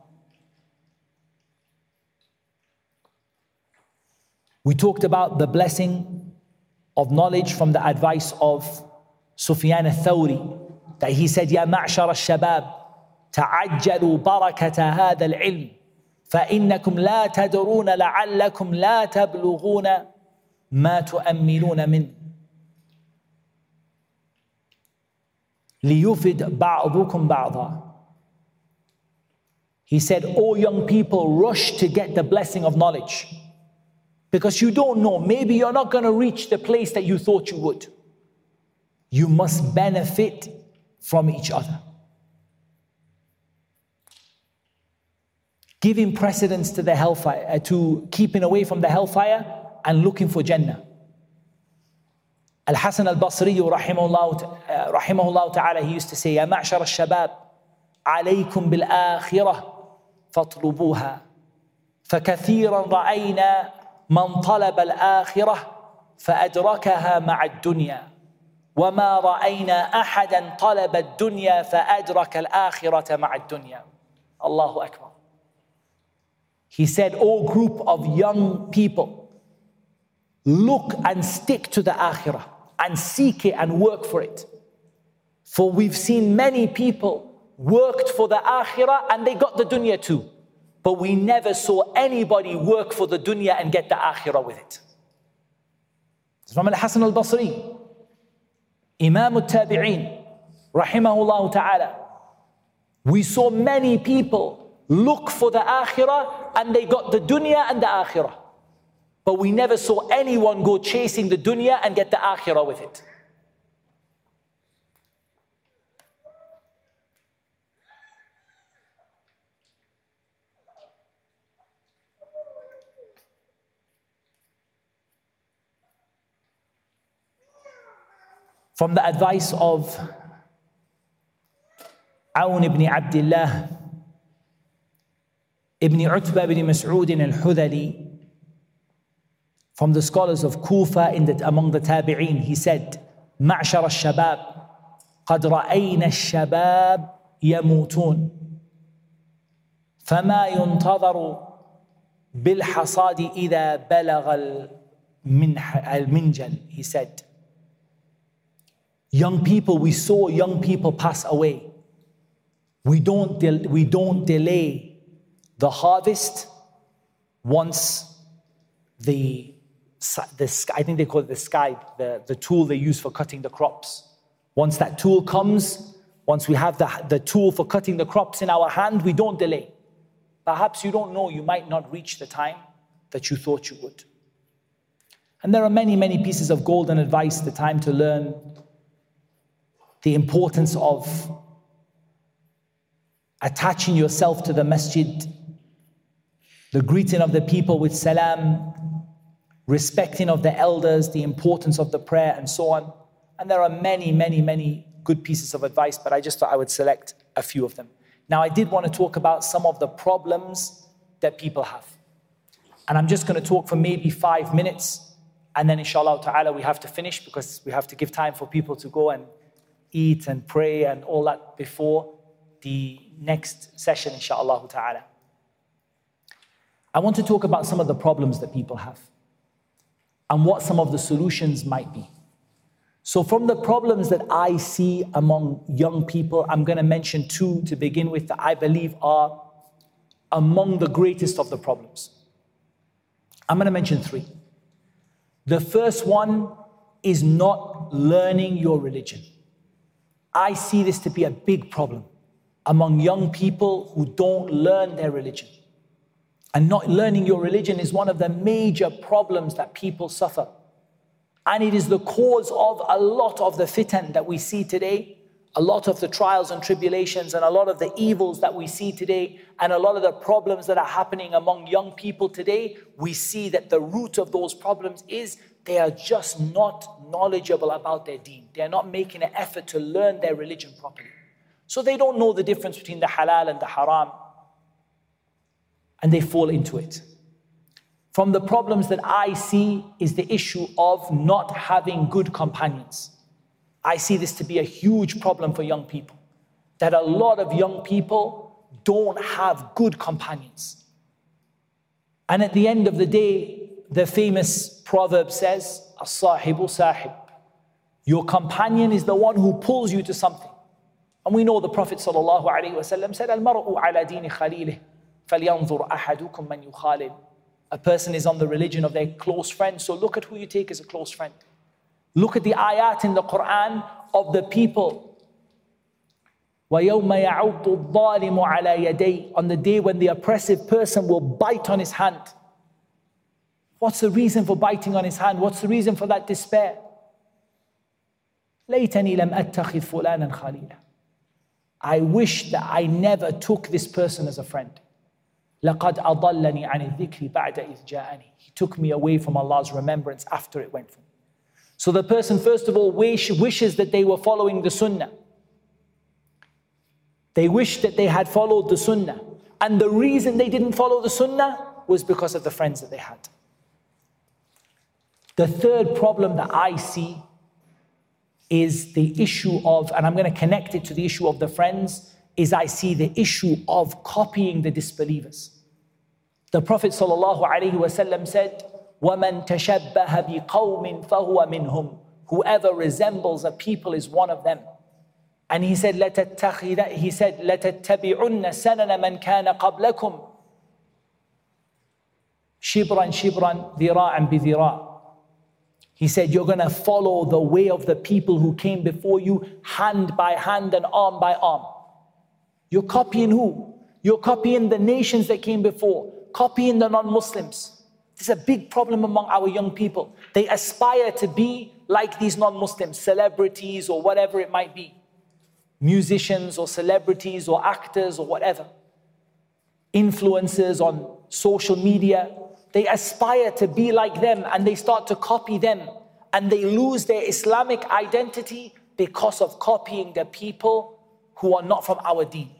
We talked about the blessing of knowledge from the advice of Sufyan al-Thawri, that he said, يا معشر الشباب تعجلوا بركة هذا العلم فإنكم لا تدرون لعلكم لا تبلغون ما تؤملون منه ليفد بعضكم بعضا. He said, all young people, rush to get the blessing of knowledge. Because you don't know, maybe you're not going to reach the place that you thought you would. You must benefit from each other. Giving precedence to the hellfire, to keeping away from the hellfire and looking for Jannah. Al-Hasan al-Basri rahimahullah ta'ala, he used to say, يا معشر الشباب عليكم بالآخرة فاطلبوها فكثيرا رأينا من طلب الآخرة فأدركها مع الدنيا وَمَا رَأَيْنَا أَحَدًا طَلَبَ الدُّنْيَا فَأَدْرَكَ الْآخِرَةَ مَعَ الدُّنْيَا. Allahu Akbar. He said, O group of young people, look and stick to the akhirah and seek it and work for it. For we've seen many people worked for the akhirah and they got the dunya too. But we never saw anybody work for the dunya and get the akhirah with it. It's from Al-Hasan al-Basri, Imam al-Tabi'een, rahimahullah ta'ala. We saw many people look for the akhirah and they got the dunya and the akhirah. But we never saw anyone go chasing the dunya and get the akhirah with it. From the advice of Awn ibn Abdullah ibn Utbah ibn Mas'ud al-Hudhali, from the scholars of Kufa among the Tabi'een, he said, معشر الشباب قد رأينا الشباب يموتون فما ينتظر بالحصاد إذا بلغ المنجل. He said, young people, we saw young people pass away. We don't delay the harvest once the I think they call it the scythe, the tool they use for cutting the crops. Once that tool comes, once we have the tool for cutting the crops in our hand, we don't delay. Perhaps you don't know, you might not reach the time that you thought you would. And there are many, many pieces of golden advice, the time to learn the importance of attaching yourself to the masjid, the greeting of the people with salam, respecting of the elders, the importance of the prayer, and so on. And there are many, many, many good pieces of advice, but I just thought I would select a few of them. Now, I did want to talk about some of the problems that people have. And I'm just going to talk for maybe 5 minutes, and then inshallah ta'ala we have to finish because we have to give time for people to go and eat and pray and all that before the next session, inshallah ta'ala. I want to talk about some of the problems that people have and what some of the solutions might be. So from the problems that I see among young people, I'm going to mention 2 to begin with that I believe are among the greatest of the problems. I'm going to mention 3. The first one is not learning your religion. I see this to be a big problem among young people who don't learn their religion. And not learning your religion is one of the major problems that people suffer. And it is the cause of a lot of the fitan that we see today, a lot of the trials and tribulations and a lot of the evils that we see today, and a lot of the problems that are happening among young people today. We see that the root of those problems is they are just not knowledgeable about their deen. They are not making an effort to learn their religion properly. So they don't know the difference between the halal and the haram, and they fall into it. From the problems that I see is the issue of not having good companions. I see this to be a huge problem for young people, that a lot of young people don't have good companions. And at the end of the day, the famous proverb says, as-sahibu sahib. Your companion is the one who pulls you to something. And we know the Prophet ﷺ said, al-mar'u ala dini khalilih. فَلْيَنْظُرْ أَحَدُكُمْ مَنْ يُخَالِلْ. A person is on the religion of their close friend, so look at who you take as a close friend. Look at the ayat in the Quran of the people. وَيَوْمَ يَعُضُّ الظَّالِمُ عَلَى يَدَيْهِ. On the day when the oppressive person will bite on his hand. What's the reason for biting on his hand? What's the reason for that despair? لَيْتَنِي لَمْ أَتَّخِذْ فُلَانًا خَلِيلًا. I wish that I never took this person as a friend. لَقَدْ أَضَلَّنِي عَنِ الذِّكْرِ بَعْدَ إِذْ جَاءَنِي. He took me away from Allah's remembrance after it went from me. So the person, first of all, wishes that they were following the sunnah. They wish that they had followed the sunnah. And the reason they didn't follow the sunnah was because of the friends that they had. The third problem that I see is the issue of, and I'm going to connect it to the issue of the friends, is I see the issue of copying the disbelievers. The Prophet ﷺ said, وَمَنْ تَشَبَّهَ بِقَوْمٍ فَهُوَ مِنْهُمْ. Whoever resembles a people is one of them. And he said, لَتَتَّبِعُنَّ سَنَنَ مَنْ كَانَ قَبْلَكُمْ شِبْرًا شِبْرًا ذِرَاعًا بِذِرَاعٍ. He said, you're going to follow the way of the people who came before you, hand by hand and arm by arm. You're copying who? You're copying the nations that came before, copying the non-Muslims. This is a big problem among our young people. They aspire to be like these non-Muslims, celebrities or whatever it might be. Musicians or celebrities or actors or whatever. Influencers on social media. They aspire to be like them and they start to copy them. And they lose their Islamic identity because of copying the people who are not from our deen.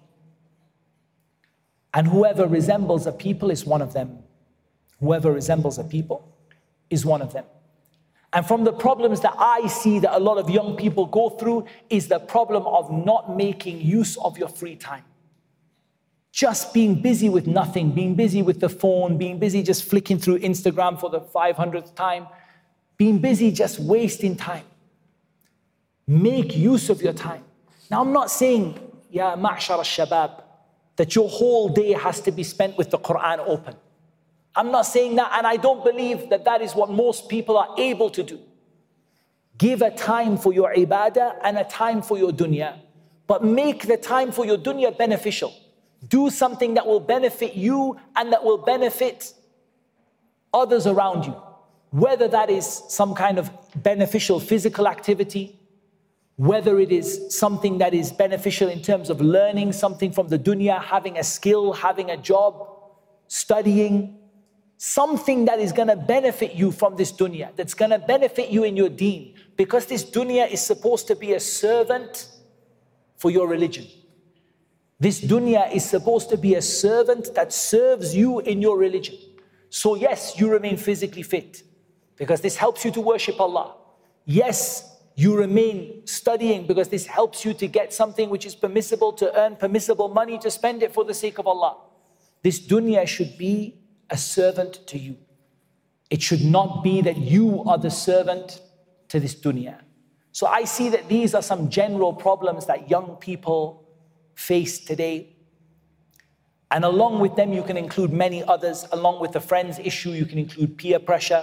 And whoever resembles a people is one of them. Whoever resembles a people is one of them. And from the problems that I see that a lot of young people go through is the problem of not making use of your free time. Just being busy with nothing, being busy with the phone, being busy just flicking through Instagram for the 500th time, being busy just wasting time. Make use of your time. Now I'm not saying, Ya ma'shar al-shabab, that your whole day has to be spent with the Quran open. I'm not saying that, and I don't believe that that is what most people are able to do. Give a time for your ibadah and a time for your dunya, but make the time for your dunya beneficial. Do something that will benefit you and that will benefit others around you. Whether that is some kind of beneficial physical activity, whether it is something that is beneficial in terms of learning something from the dunya, having a skill, having a job, studying, something that is going to benefit you from this dunya, that's going to benefit you in your deen, because this dunya is supposed to be a servant for your religion. This dunya is supposed to be a servant that serves you in your religion. So yes, you remain physically fit because this helps you to worship Allah. Yes, you remain studying because this helps you to get something which is permissible, to earn permissible money, to spend it for the sake of Allah. This dunya should be a servant to you. It should not be that you are the servant to this dunya. So I see that these are some general problems that young people face today. And along with them, you can include many others. Along with the friends issue, you can include peer pressure.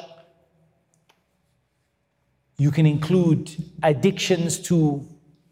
You can include addictions to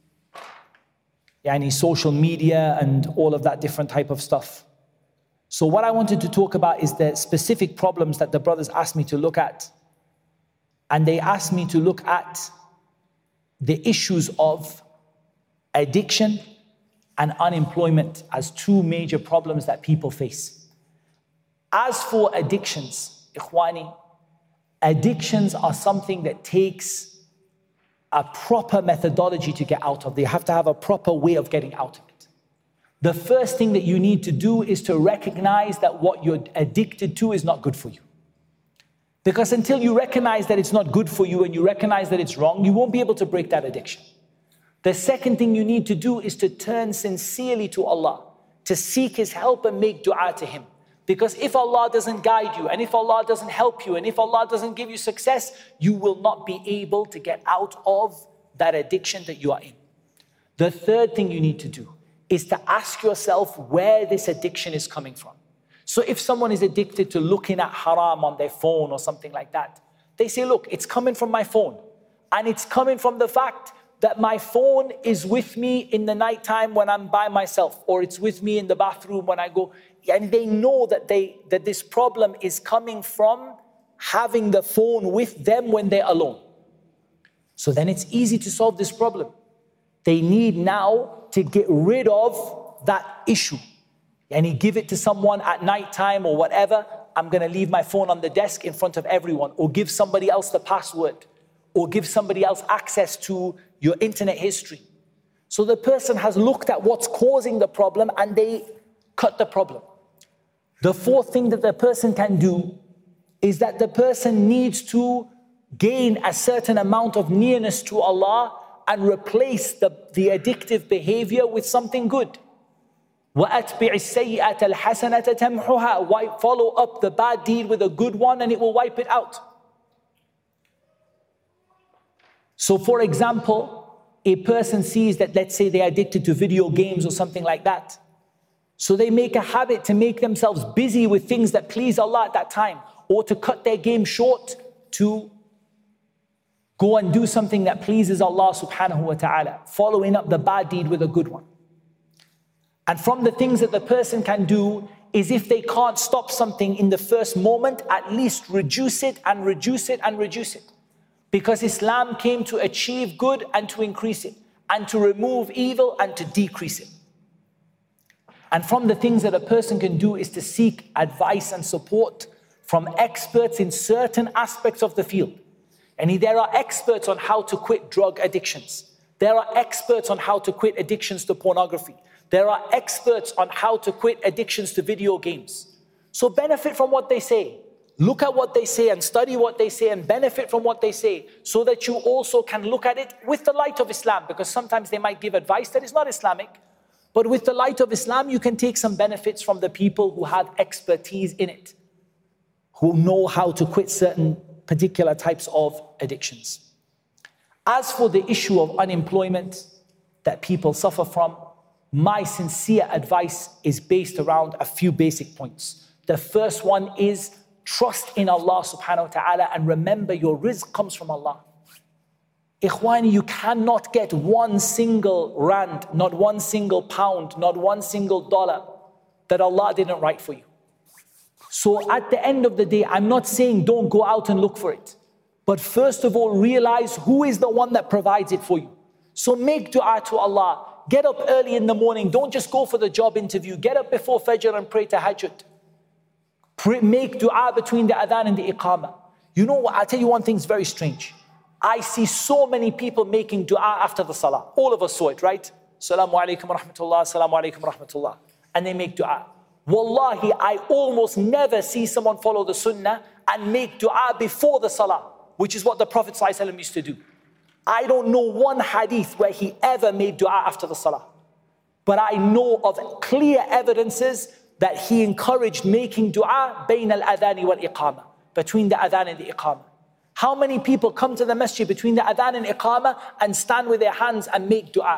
social media and all of that different type of stuff. So what I wanted to talk about is the specific problems that the brothers asked me to look at. And they asked me to look at the issues of addiction and unemployment as two major problems that people face. As for addictions, ikhwani, addictions are something that takes a proper methodology to get out of. They have to have a proper way of getting out of it. The first thing that you need to do is to recognize that what you're addicted to is not good for you. Because until you recognize that it's not good for you and you recognize that it's wrong, you won't be able to break that addiction. The second thing you need to do is to turn sincerely to Allah, to seek His help and make dua to Him. Because if Allah doesn't guide you, and if Allah doesn't help you, and if Allah doesn't give you success, you will not be able to get out of that addiction that you are in. The third thing you need to do is to ask yourself where this addiction is coming from. So if someone is addicted to looking at haram on their phone or something like that, they say, look, it's coming from my phone. And it's coming from the fact that my phone is with me in the nighttime when I'm by myself, or it's with me in the bathroom when I go. And they know that this problem is coming from having the phone with them when they're alone. So then it's easy to solve this problem. They need now to get rid of that issue. And you give it to someone at nighttime or whatever. I'm going to leave my phone on the desk in front of everyone, or give somebody else the password, or give somebody else access to your internet history. So the person has looked at what's causing the problem and they cut the problem. The fourth thing that the person can do is that the person needs to gain a certain amount of nearness to Allah and replace the addictive behavior with something good. وَأَتْبِعِ السَّيِّئَةَ الْحَسَنَةَ تَمْحُهَا. Follow up the bad deed with a good one and it will wipe it out. So for example, a person sees that, let's say they're addicted to video games or something like that. So they make a habit to make themselves busy with things that please Allah at that time, or to cut their game short to go and do something that pleases Allah subhanahu wa ta'ala, following up the bad deed with a good one. And from the things that the person can do is, if they can't stop something in the first moment, at least reduce it and reduce it and reduce it. Because Islam came to achieve good and to increase it, and to remove evil and to decrease it. And from the things that a person can do is to seek advice and support from experts in certain aspects of the field. And there are experts on how to quit drug addictions. There are experts on how to quit addictions to pornography. There are experts on how to quit addictions to video games. So benefit from what they say. Look at what they say and study what they say and benefit from what they say, so that you also can look at it with the light of Islam, because sometimes they might give advice that is not Islamic. But with the light of Islam, you can take some benefits from the people who have expertise in it, who know how to quit certain particular types of addictions. As for the issue of unemployment that people suffer from, my sincere advice is based around a few basic points. The first one is trust in Allah subhanahu wa ta'ala, and remember your rizq comes from Allah. Ikhwani, you cannot get one single rand, not one single pound, not one single dollar that Allah didn't write for you. So at the end of the day, I'm not saying don't go out and look for it. But first of all, realize who is the one that provides it for you. So make dua to Allah. Get up early in the morning. Don't just go for the job interview. Get up before Fajr and pray tahajjud. Make dua between the adhan and the iqamah. You know what? I'll tell you one thing is very strange. I see so many people making dua after the salah. All of us saw it, right? Assalamu alaikum wa rahmatullah, assalamu alaikum wa rahmatullah. And they make dua. Wallahi, I almost never see someone follow the sunnah and make dua before the salah, which is what the Prophet ﷺ used to do. I don't know one hadith where he ever made dua after the salah. But I know of clear evidences that he encouraged making dua bayn al-adhan wal-iqamah, between the adhan and the iqamah. How many people come to the masjid between the adhan and iqamah and stand with their hands and make dua?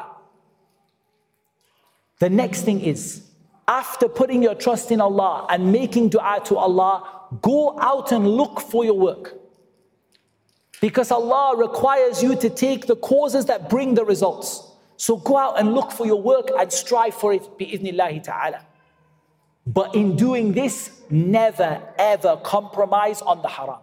The next thing is, after putting your trust in Allah and making dua to Allah, go out and look for your work. Because Allah requires you to take the causes that bring the results. So go out and look for your work and strive for it, bi'idhnillahi ta'ala. But in doing this, never ever compromise on the haram.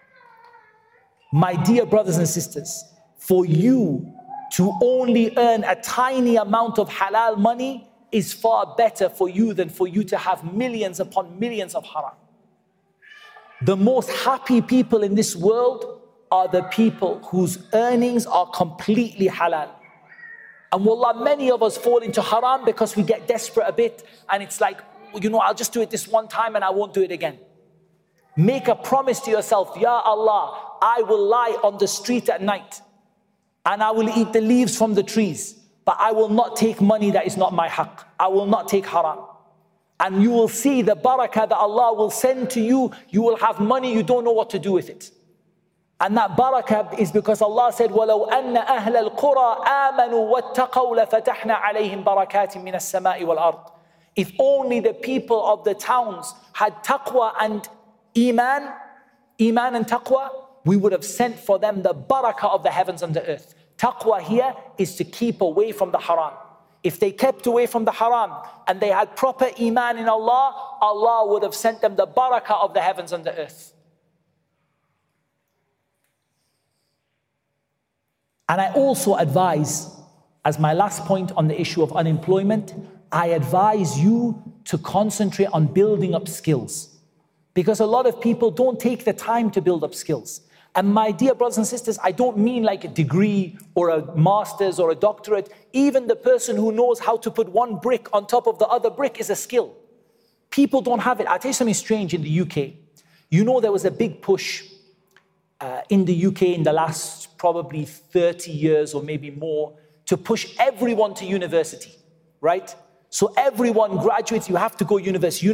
My dear brothers and sisters, for you to only earn a tiny amount of halal money is far better for you than for you to have millions upon millions of haram. The most happy people in this world are the people whose earnings are completely halal. And wallah, many of us fall into haram because we get desperate a bit and it's like, you know, I'll just do it this one time and I won't do it again. Make a promise to yourself, Ya Allah, I will lie on the street at night and I will eat the leaves from the trees, but I will not take money that is not my haqq. I will not take haram. And you will see the barakah that Allah will send to you. You will have money, you don't know what to do with it. And that barakah is because Allah said, وَلَوْ أَنَّ أَهْلَ الْقُرَىٰ آمَنُوا وَاتَّقَوْا لَفَتَحْنَا عَلَيْهِمْ بَرَكَاتٍ مِّنَ السَّمَاءِ وَالْأَرْضِ. If only the people of the towns had taqwa and iman and taqwa, we would have sent for them the barakah of the heavens and the earth. Taqwa here is to keep away from the haram. If they kept away from the haram and they had proper iman in Allah, Allah would have sent them the barakah of the heavens and the earth. And I also advise, as my last point on the issue of unemployment, I advise you to concentrate on building up skills. Because a lot of people don't take the time to build up skills. And my dear brothers and sisters, I don't mean like a degree or a master's or a doctorate. Even the person who knows how to put one brick on top of the other brick is a skill. People don't have it. I'll tell you something strange in the UK. You know there was a big push in the UK in the last probably 30 years or maybe more to push everyone to university, right? So everyone graduates, you have to go university.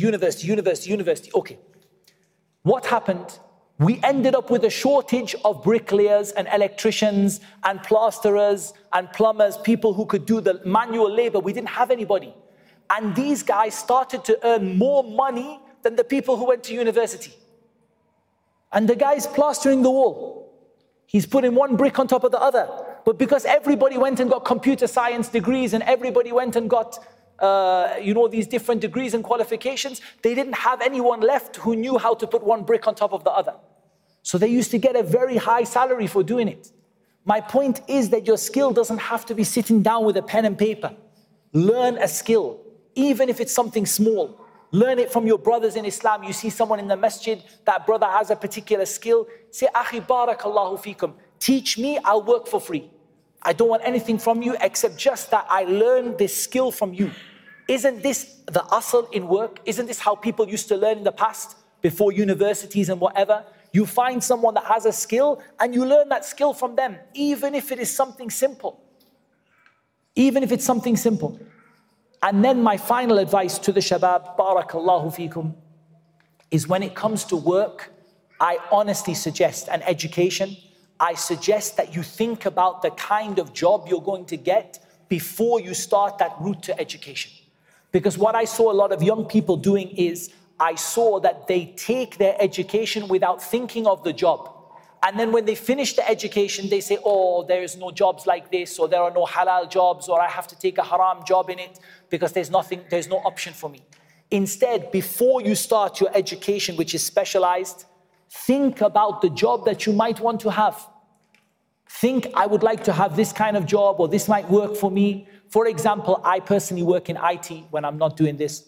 Okay. What happened? We ended up with a shortage of bricklayers and electricians and plasterers and plumbers, people who could do the manual labor. We didn't have anybody. And these guys started to earn more money than the people who went to university. And the guy's plastering the wall. He's putting one brick on top of the other. But because everybody went and got computer science degrees and everybody went and got these different degrees and qualifications, they didn't have anyone left who knew how to put one brick on top of the other. So they used to get a very high salary for doing it. My point is that your skill doesn't have to be sitting down with a pen and paper. Learn a skill, even if it's something small. Learn it from your brothers in Islam. You see someone in the masjid, that brother has a particular skill. Say, Akhi, barakallahu feekum. Teach me, I'll work for free. I don't want anything from you except just that I learn this skill from you. Isn't this the asl in work? Isn't this how people used to learn in the past, before universities and whatever? You find someone that has a skill and you learn that skill from them, even if it is something simple. Even if it's something simple. And then my final advice to the shabab, barakallahu feekum, is when it comes to work, I honestly suggest, and education, I suggest that you think about the kind of job you're going to get before you start that route to education. Because what I saw a lot of young people doing is, I saw that they take their education without thinking of the job. And then when they finish the education, they say, oh, there is no jobs like this, or there are no halal jobs, or I have to take a haram job in it because there's no option for me. Instead, before you start your education, which is specialized, think about the job that you might want to have. Think, I would like to have this kind of job, or this might work for me. For example, I personally work in IT when I'm not doing this.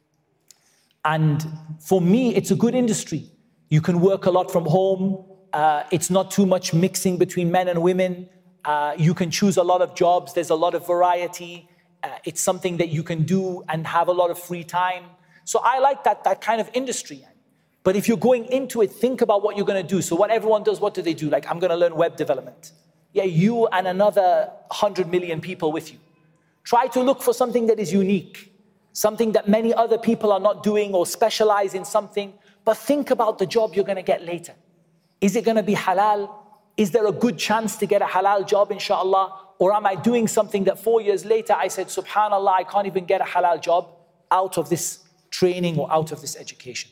And for me, it's a good industry. You can work a lot from home. It's not too much mixing between men and women. You can choose a lot of jobs. There's a lot of variety. It's something that you can do and have a lot of free time. So I like that kind of industry. But if you're going into it, think about what you're going to do. So what everyone does, what do they do? Like, I'm going to learn web development. Yeah, you and another 100 million people with you. Try to look for something that is unique, something that many other people are not doing, or specialize in something. But think about the job you're going to get later. Is it going to be halal? Is there a good chance to get a halal job, inshallah? Or am I doing something that 4 years later I said, subhanallah, I can't even get a halal job out of this training or out of this education?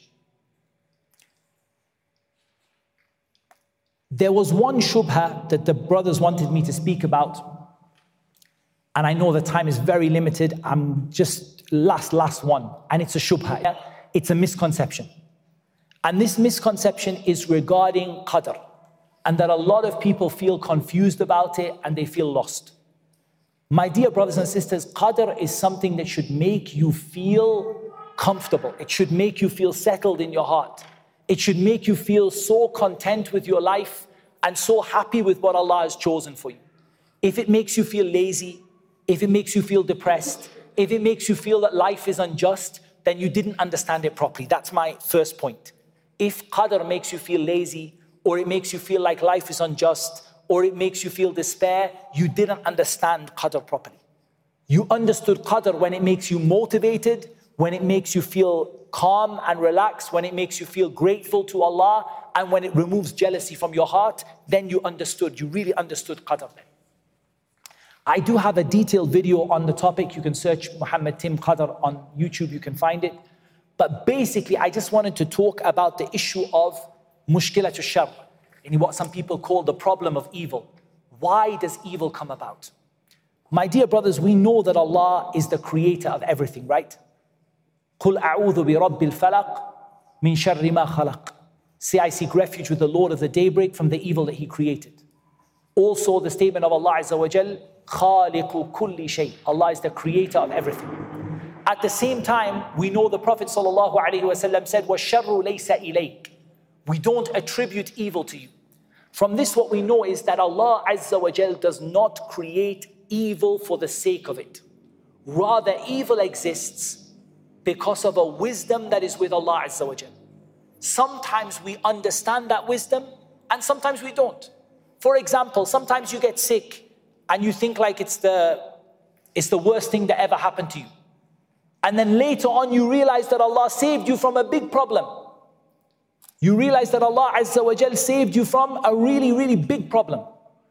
There was one shubha that the brothers wanted me to speak about. And I know the time is very limited. I'm just last one. And it's a shubha. It's a misconception. And this misconception is regarding qadr. And that a lot of people feel confused about it and they feel lost. My dear brothers and sisters, qadr is something that should make you feel comfortable. It should make you feel settled in your heart. It should make you feel so content with your life and so happy with what Allah has chosen for you. If it makes you feel lazy, if it makes you feel depressed, if it makes you feel that life is unjust, then you didn't understand it properly. That's my first point. If qadr makes you feel lazy, or it makes you feel like life is unjust, or it makes you feel despair, you didn't understand qadr properly. You understood qadr when it makes you motivated, when it makes you feel calm and relaxed, when it makes you feel grateful to Allah, and when it removes jealousy from your heart, then you really understood qadr then. I do have a detailed video on the topic. You can search Muhammad Tim Qadr on YouTube, you can find it. But basically, I just wanted to talk about the issue of mushkilat al-shar, and what some people call the problem of evil. Why does evil come about? My dear brothers, we know that Allah is the creator of everything, right? قُلْ أَعُوذُ بِرَبِّ الْفَلَقِ مِنْ شَرِّ مَا خَلَقٍ. Say, I seek refuge with the Lord of the daybreak from the evil that He created. Also the statement of Allah Azza wa Jal, خَالِقُ كُلِّ شَيْءٍ. Allah is the creator of everything. At the same time, we know the Prophet sallallahu alaihi wasallam said, وَالشَّرُّ لَيْسَ إِلَيْكَ. We don't attribute evil to you. From this, what we know is that Allah Azza wa Jal does not create evil for the sake of it. Rather, evil exists because of a wisdom that is with Allah Azza wa Jal. Sometimes we understand that wisdom and sometimes we don't. For example, sometimes you get sick and you think like it's the worst thing that ever happened to you. And then later on you realize that Allah saved you from a big problem. You realize that Allah Azza wa Jal saved you from a really, really big problem.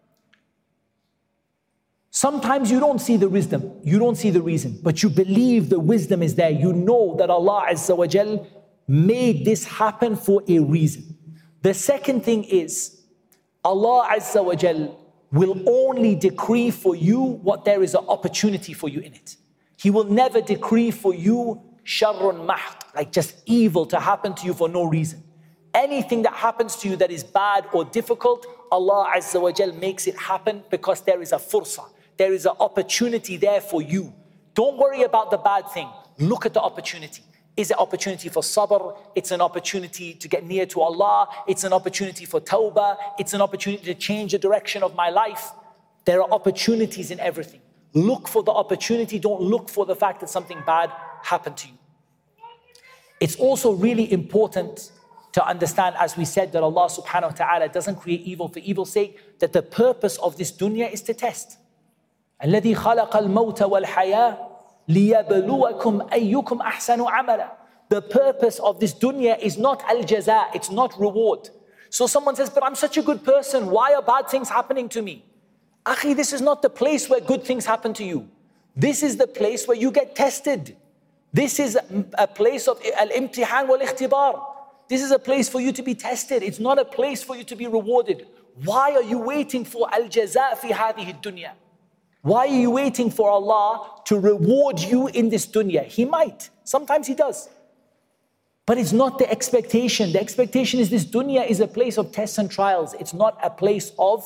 Sometimes you don't see the wisdom, you don't see the reason, but you believe the wisdom is there. You know that Allah Azza wa Jal made this happen for a reason. The second thing is, Allah Azza wa Jal will only decree for you what there is an opportunity for you in it. He will never decree for you sharrun mahd, like just evil to happen to you for no reason. Anything that happens to you that is bad or difficult, Allah Azza wa Jal makes it happen because there is a fursa. There is an opportunity there for you. Don't worry about the bad thing. Look at the opportunity. Is it opportunity for sabr? It's an opportunity to get near to Allah. It's an opportunity for tawbah. It's an opportunity to change the direction of my life. There are opportunities in everything. Look for the opportunity. Don't look for the fact that something bad happened to you. It's also really important to understand, as we said, that Allah subhanahu wa ta'ala doesn't create evil for evil's sake, that the purpose of this dunya is to test. الذي خلق الموت والحياة ليبلوكم أيكم أحسن عملا. The purpose of this dunya is not al-jaza, it's not reward. So someone says, but I'm such a good person, why are bad things happening to me? Akhi, this is not the place where good things happen to you. This is the place where you get tested. This is a place of al-imtihan wal-ikhtibar. This is a place for you to be tested. It's not a place for you to be rewarded. Why are you waiting for al-jaza fi hadhihi dunya? Why are you waiting for Allah to reward you in this dunya? He might. Sometimes He does. But it's not the expectation. The expectation is this dunya is a place of tests and trials. It's not a place of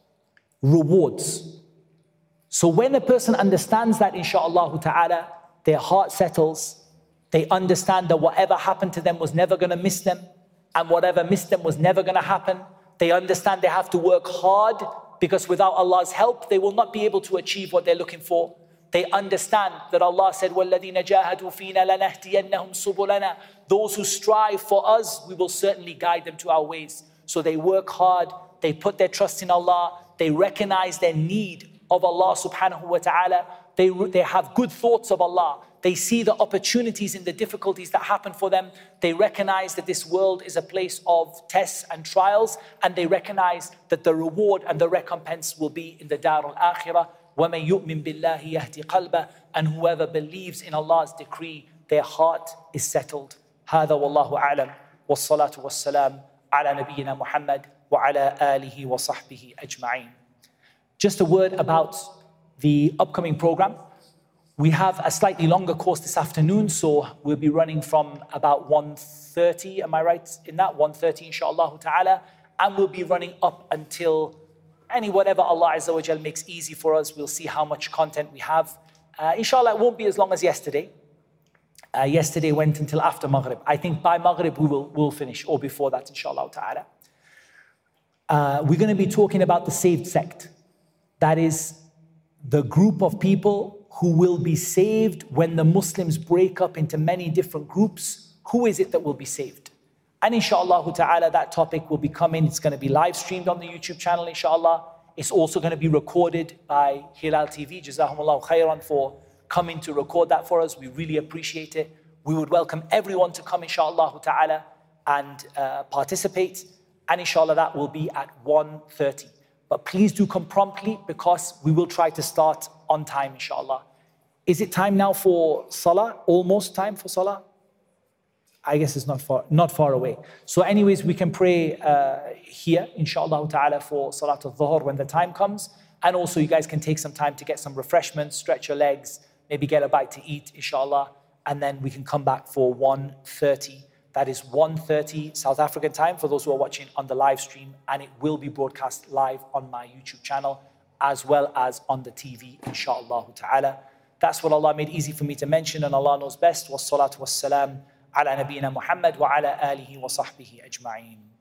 rewards. So when a person understands that, inshaAllah ta'ala, their heart settles. They understand that whatever happened to them was never going to miss them. And whatever missed them was never going to happen. They understand they have to work hard, because without Allah's help, they will not be able to achieve what they're looking for. They understand that Allah said, وَالَّذِينَ جَاهَدُوا فِينَا لَنَهْدِيَنَّهُمْ سُبُلَنَا. Those who strive for us, we will certainly guide them to our ways. So they work hard, they put their trust in Allah, they recognize their need of Allah subhanahu wa ta'ala, they have good thoughts of Allah. They see the opportunities in the difficulties that happen for them. They recognize that this world is a place of tests and trials, and they recognize that the reward and the recompense will be in the Dar al-Akhirah. وَمَن يُؤْمِن بِاللَّهِ يَهْدِ قَلْبَهُ. And whoever believes in Allah's decree, their heart is settled. هذا والله أعلم والصلاة والسلام على نبينا محمد وعلى آله وصحبه أجمعين. Just a word about the upcoming program. We have a slightly longer course this afternoon, so we'll be running from about 1:30, am I right in that? 1:30 inshaAllah ta'ala, and we'll be running up until whatever Allah Azza wa Jal makes easy for us. We'll see how much content we have. Inshallah, it won't be as long as yesterday. Yesterday went until after Maghrib. I think by Maghrib we'll finish, or before that inshaAllah ta'ala. We're going to be talking about the saved sect. That is the group of people who will be saved when the Muslims break up into many different groups. Who is it that will be saved? And inshaAllah ta'ala, that topic will be coming. It's going to be live streamed on the YouTube channel, inshaAllah. It's also going to be recorded by Hilal TV. Jazahumullahu khairan for coming to record that for us. We really appreciate it. We would welcome everyone to come, inshaAllah ta'ala, and participate. And inshaAllah, that will be at 1:30. But please do come promptly, because we will try to start on time, inshallah. Is it time now for salah? Almost time for salah? I guess it's not far away. So anyways, we can pray here, inshallah ta'ala, for Salatul Dhuhr when the time comes. And also you guys can take some time to get some refreshments, stretch your legs, maybe get a bite to eat, inshallah. And then we can come back for 1:30. That is 1:30 South African time for those who are watching on the live stream. And it will be broadcast live on my YouTube channel, as well as on the TV, inshallah ta'ala. That's what Allah made easy for me to mention, and Allah knows best. Wassalatu wassalam ala nabiyyina Muhammad wa ala alihi wa sahbihi ajma'een.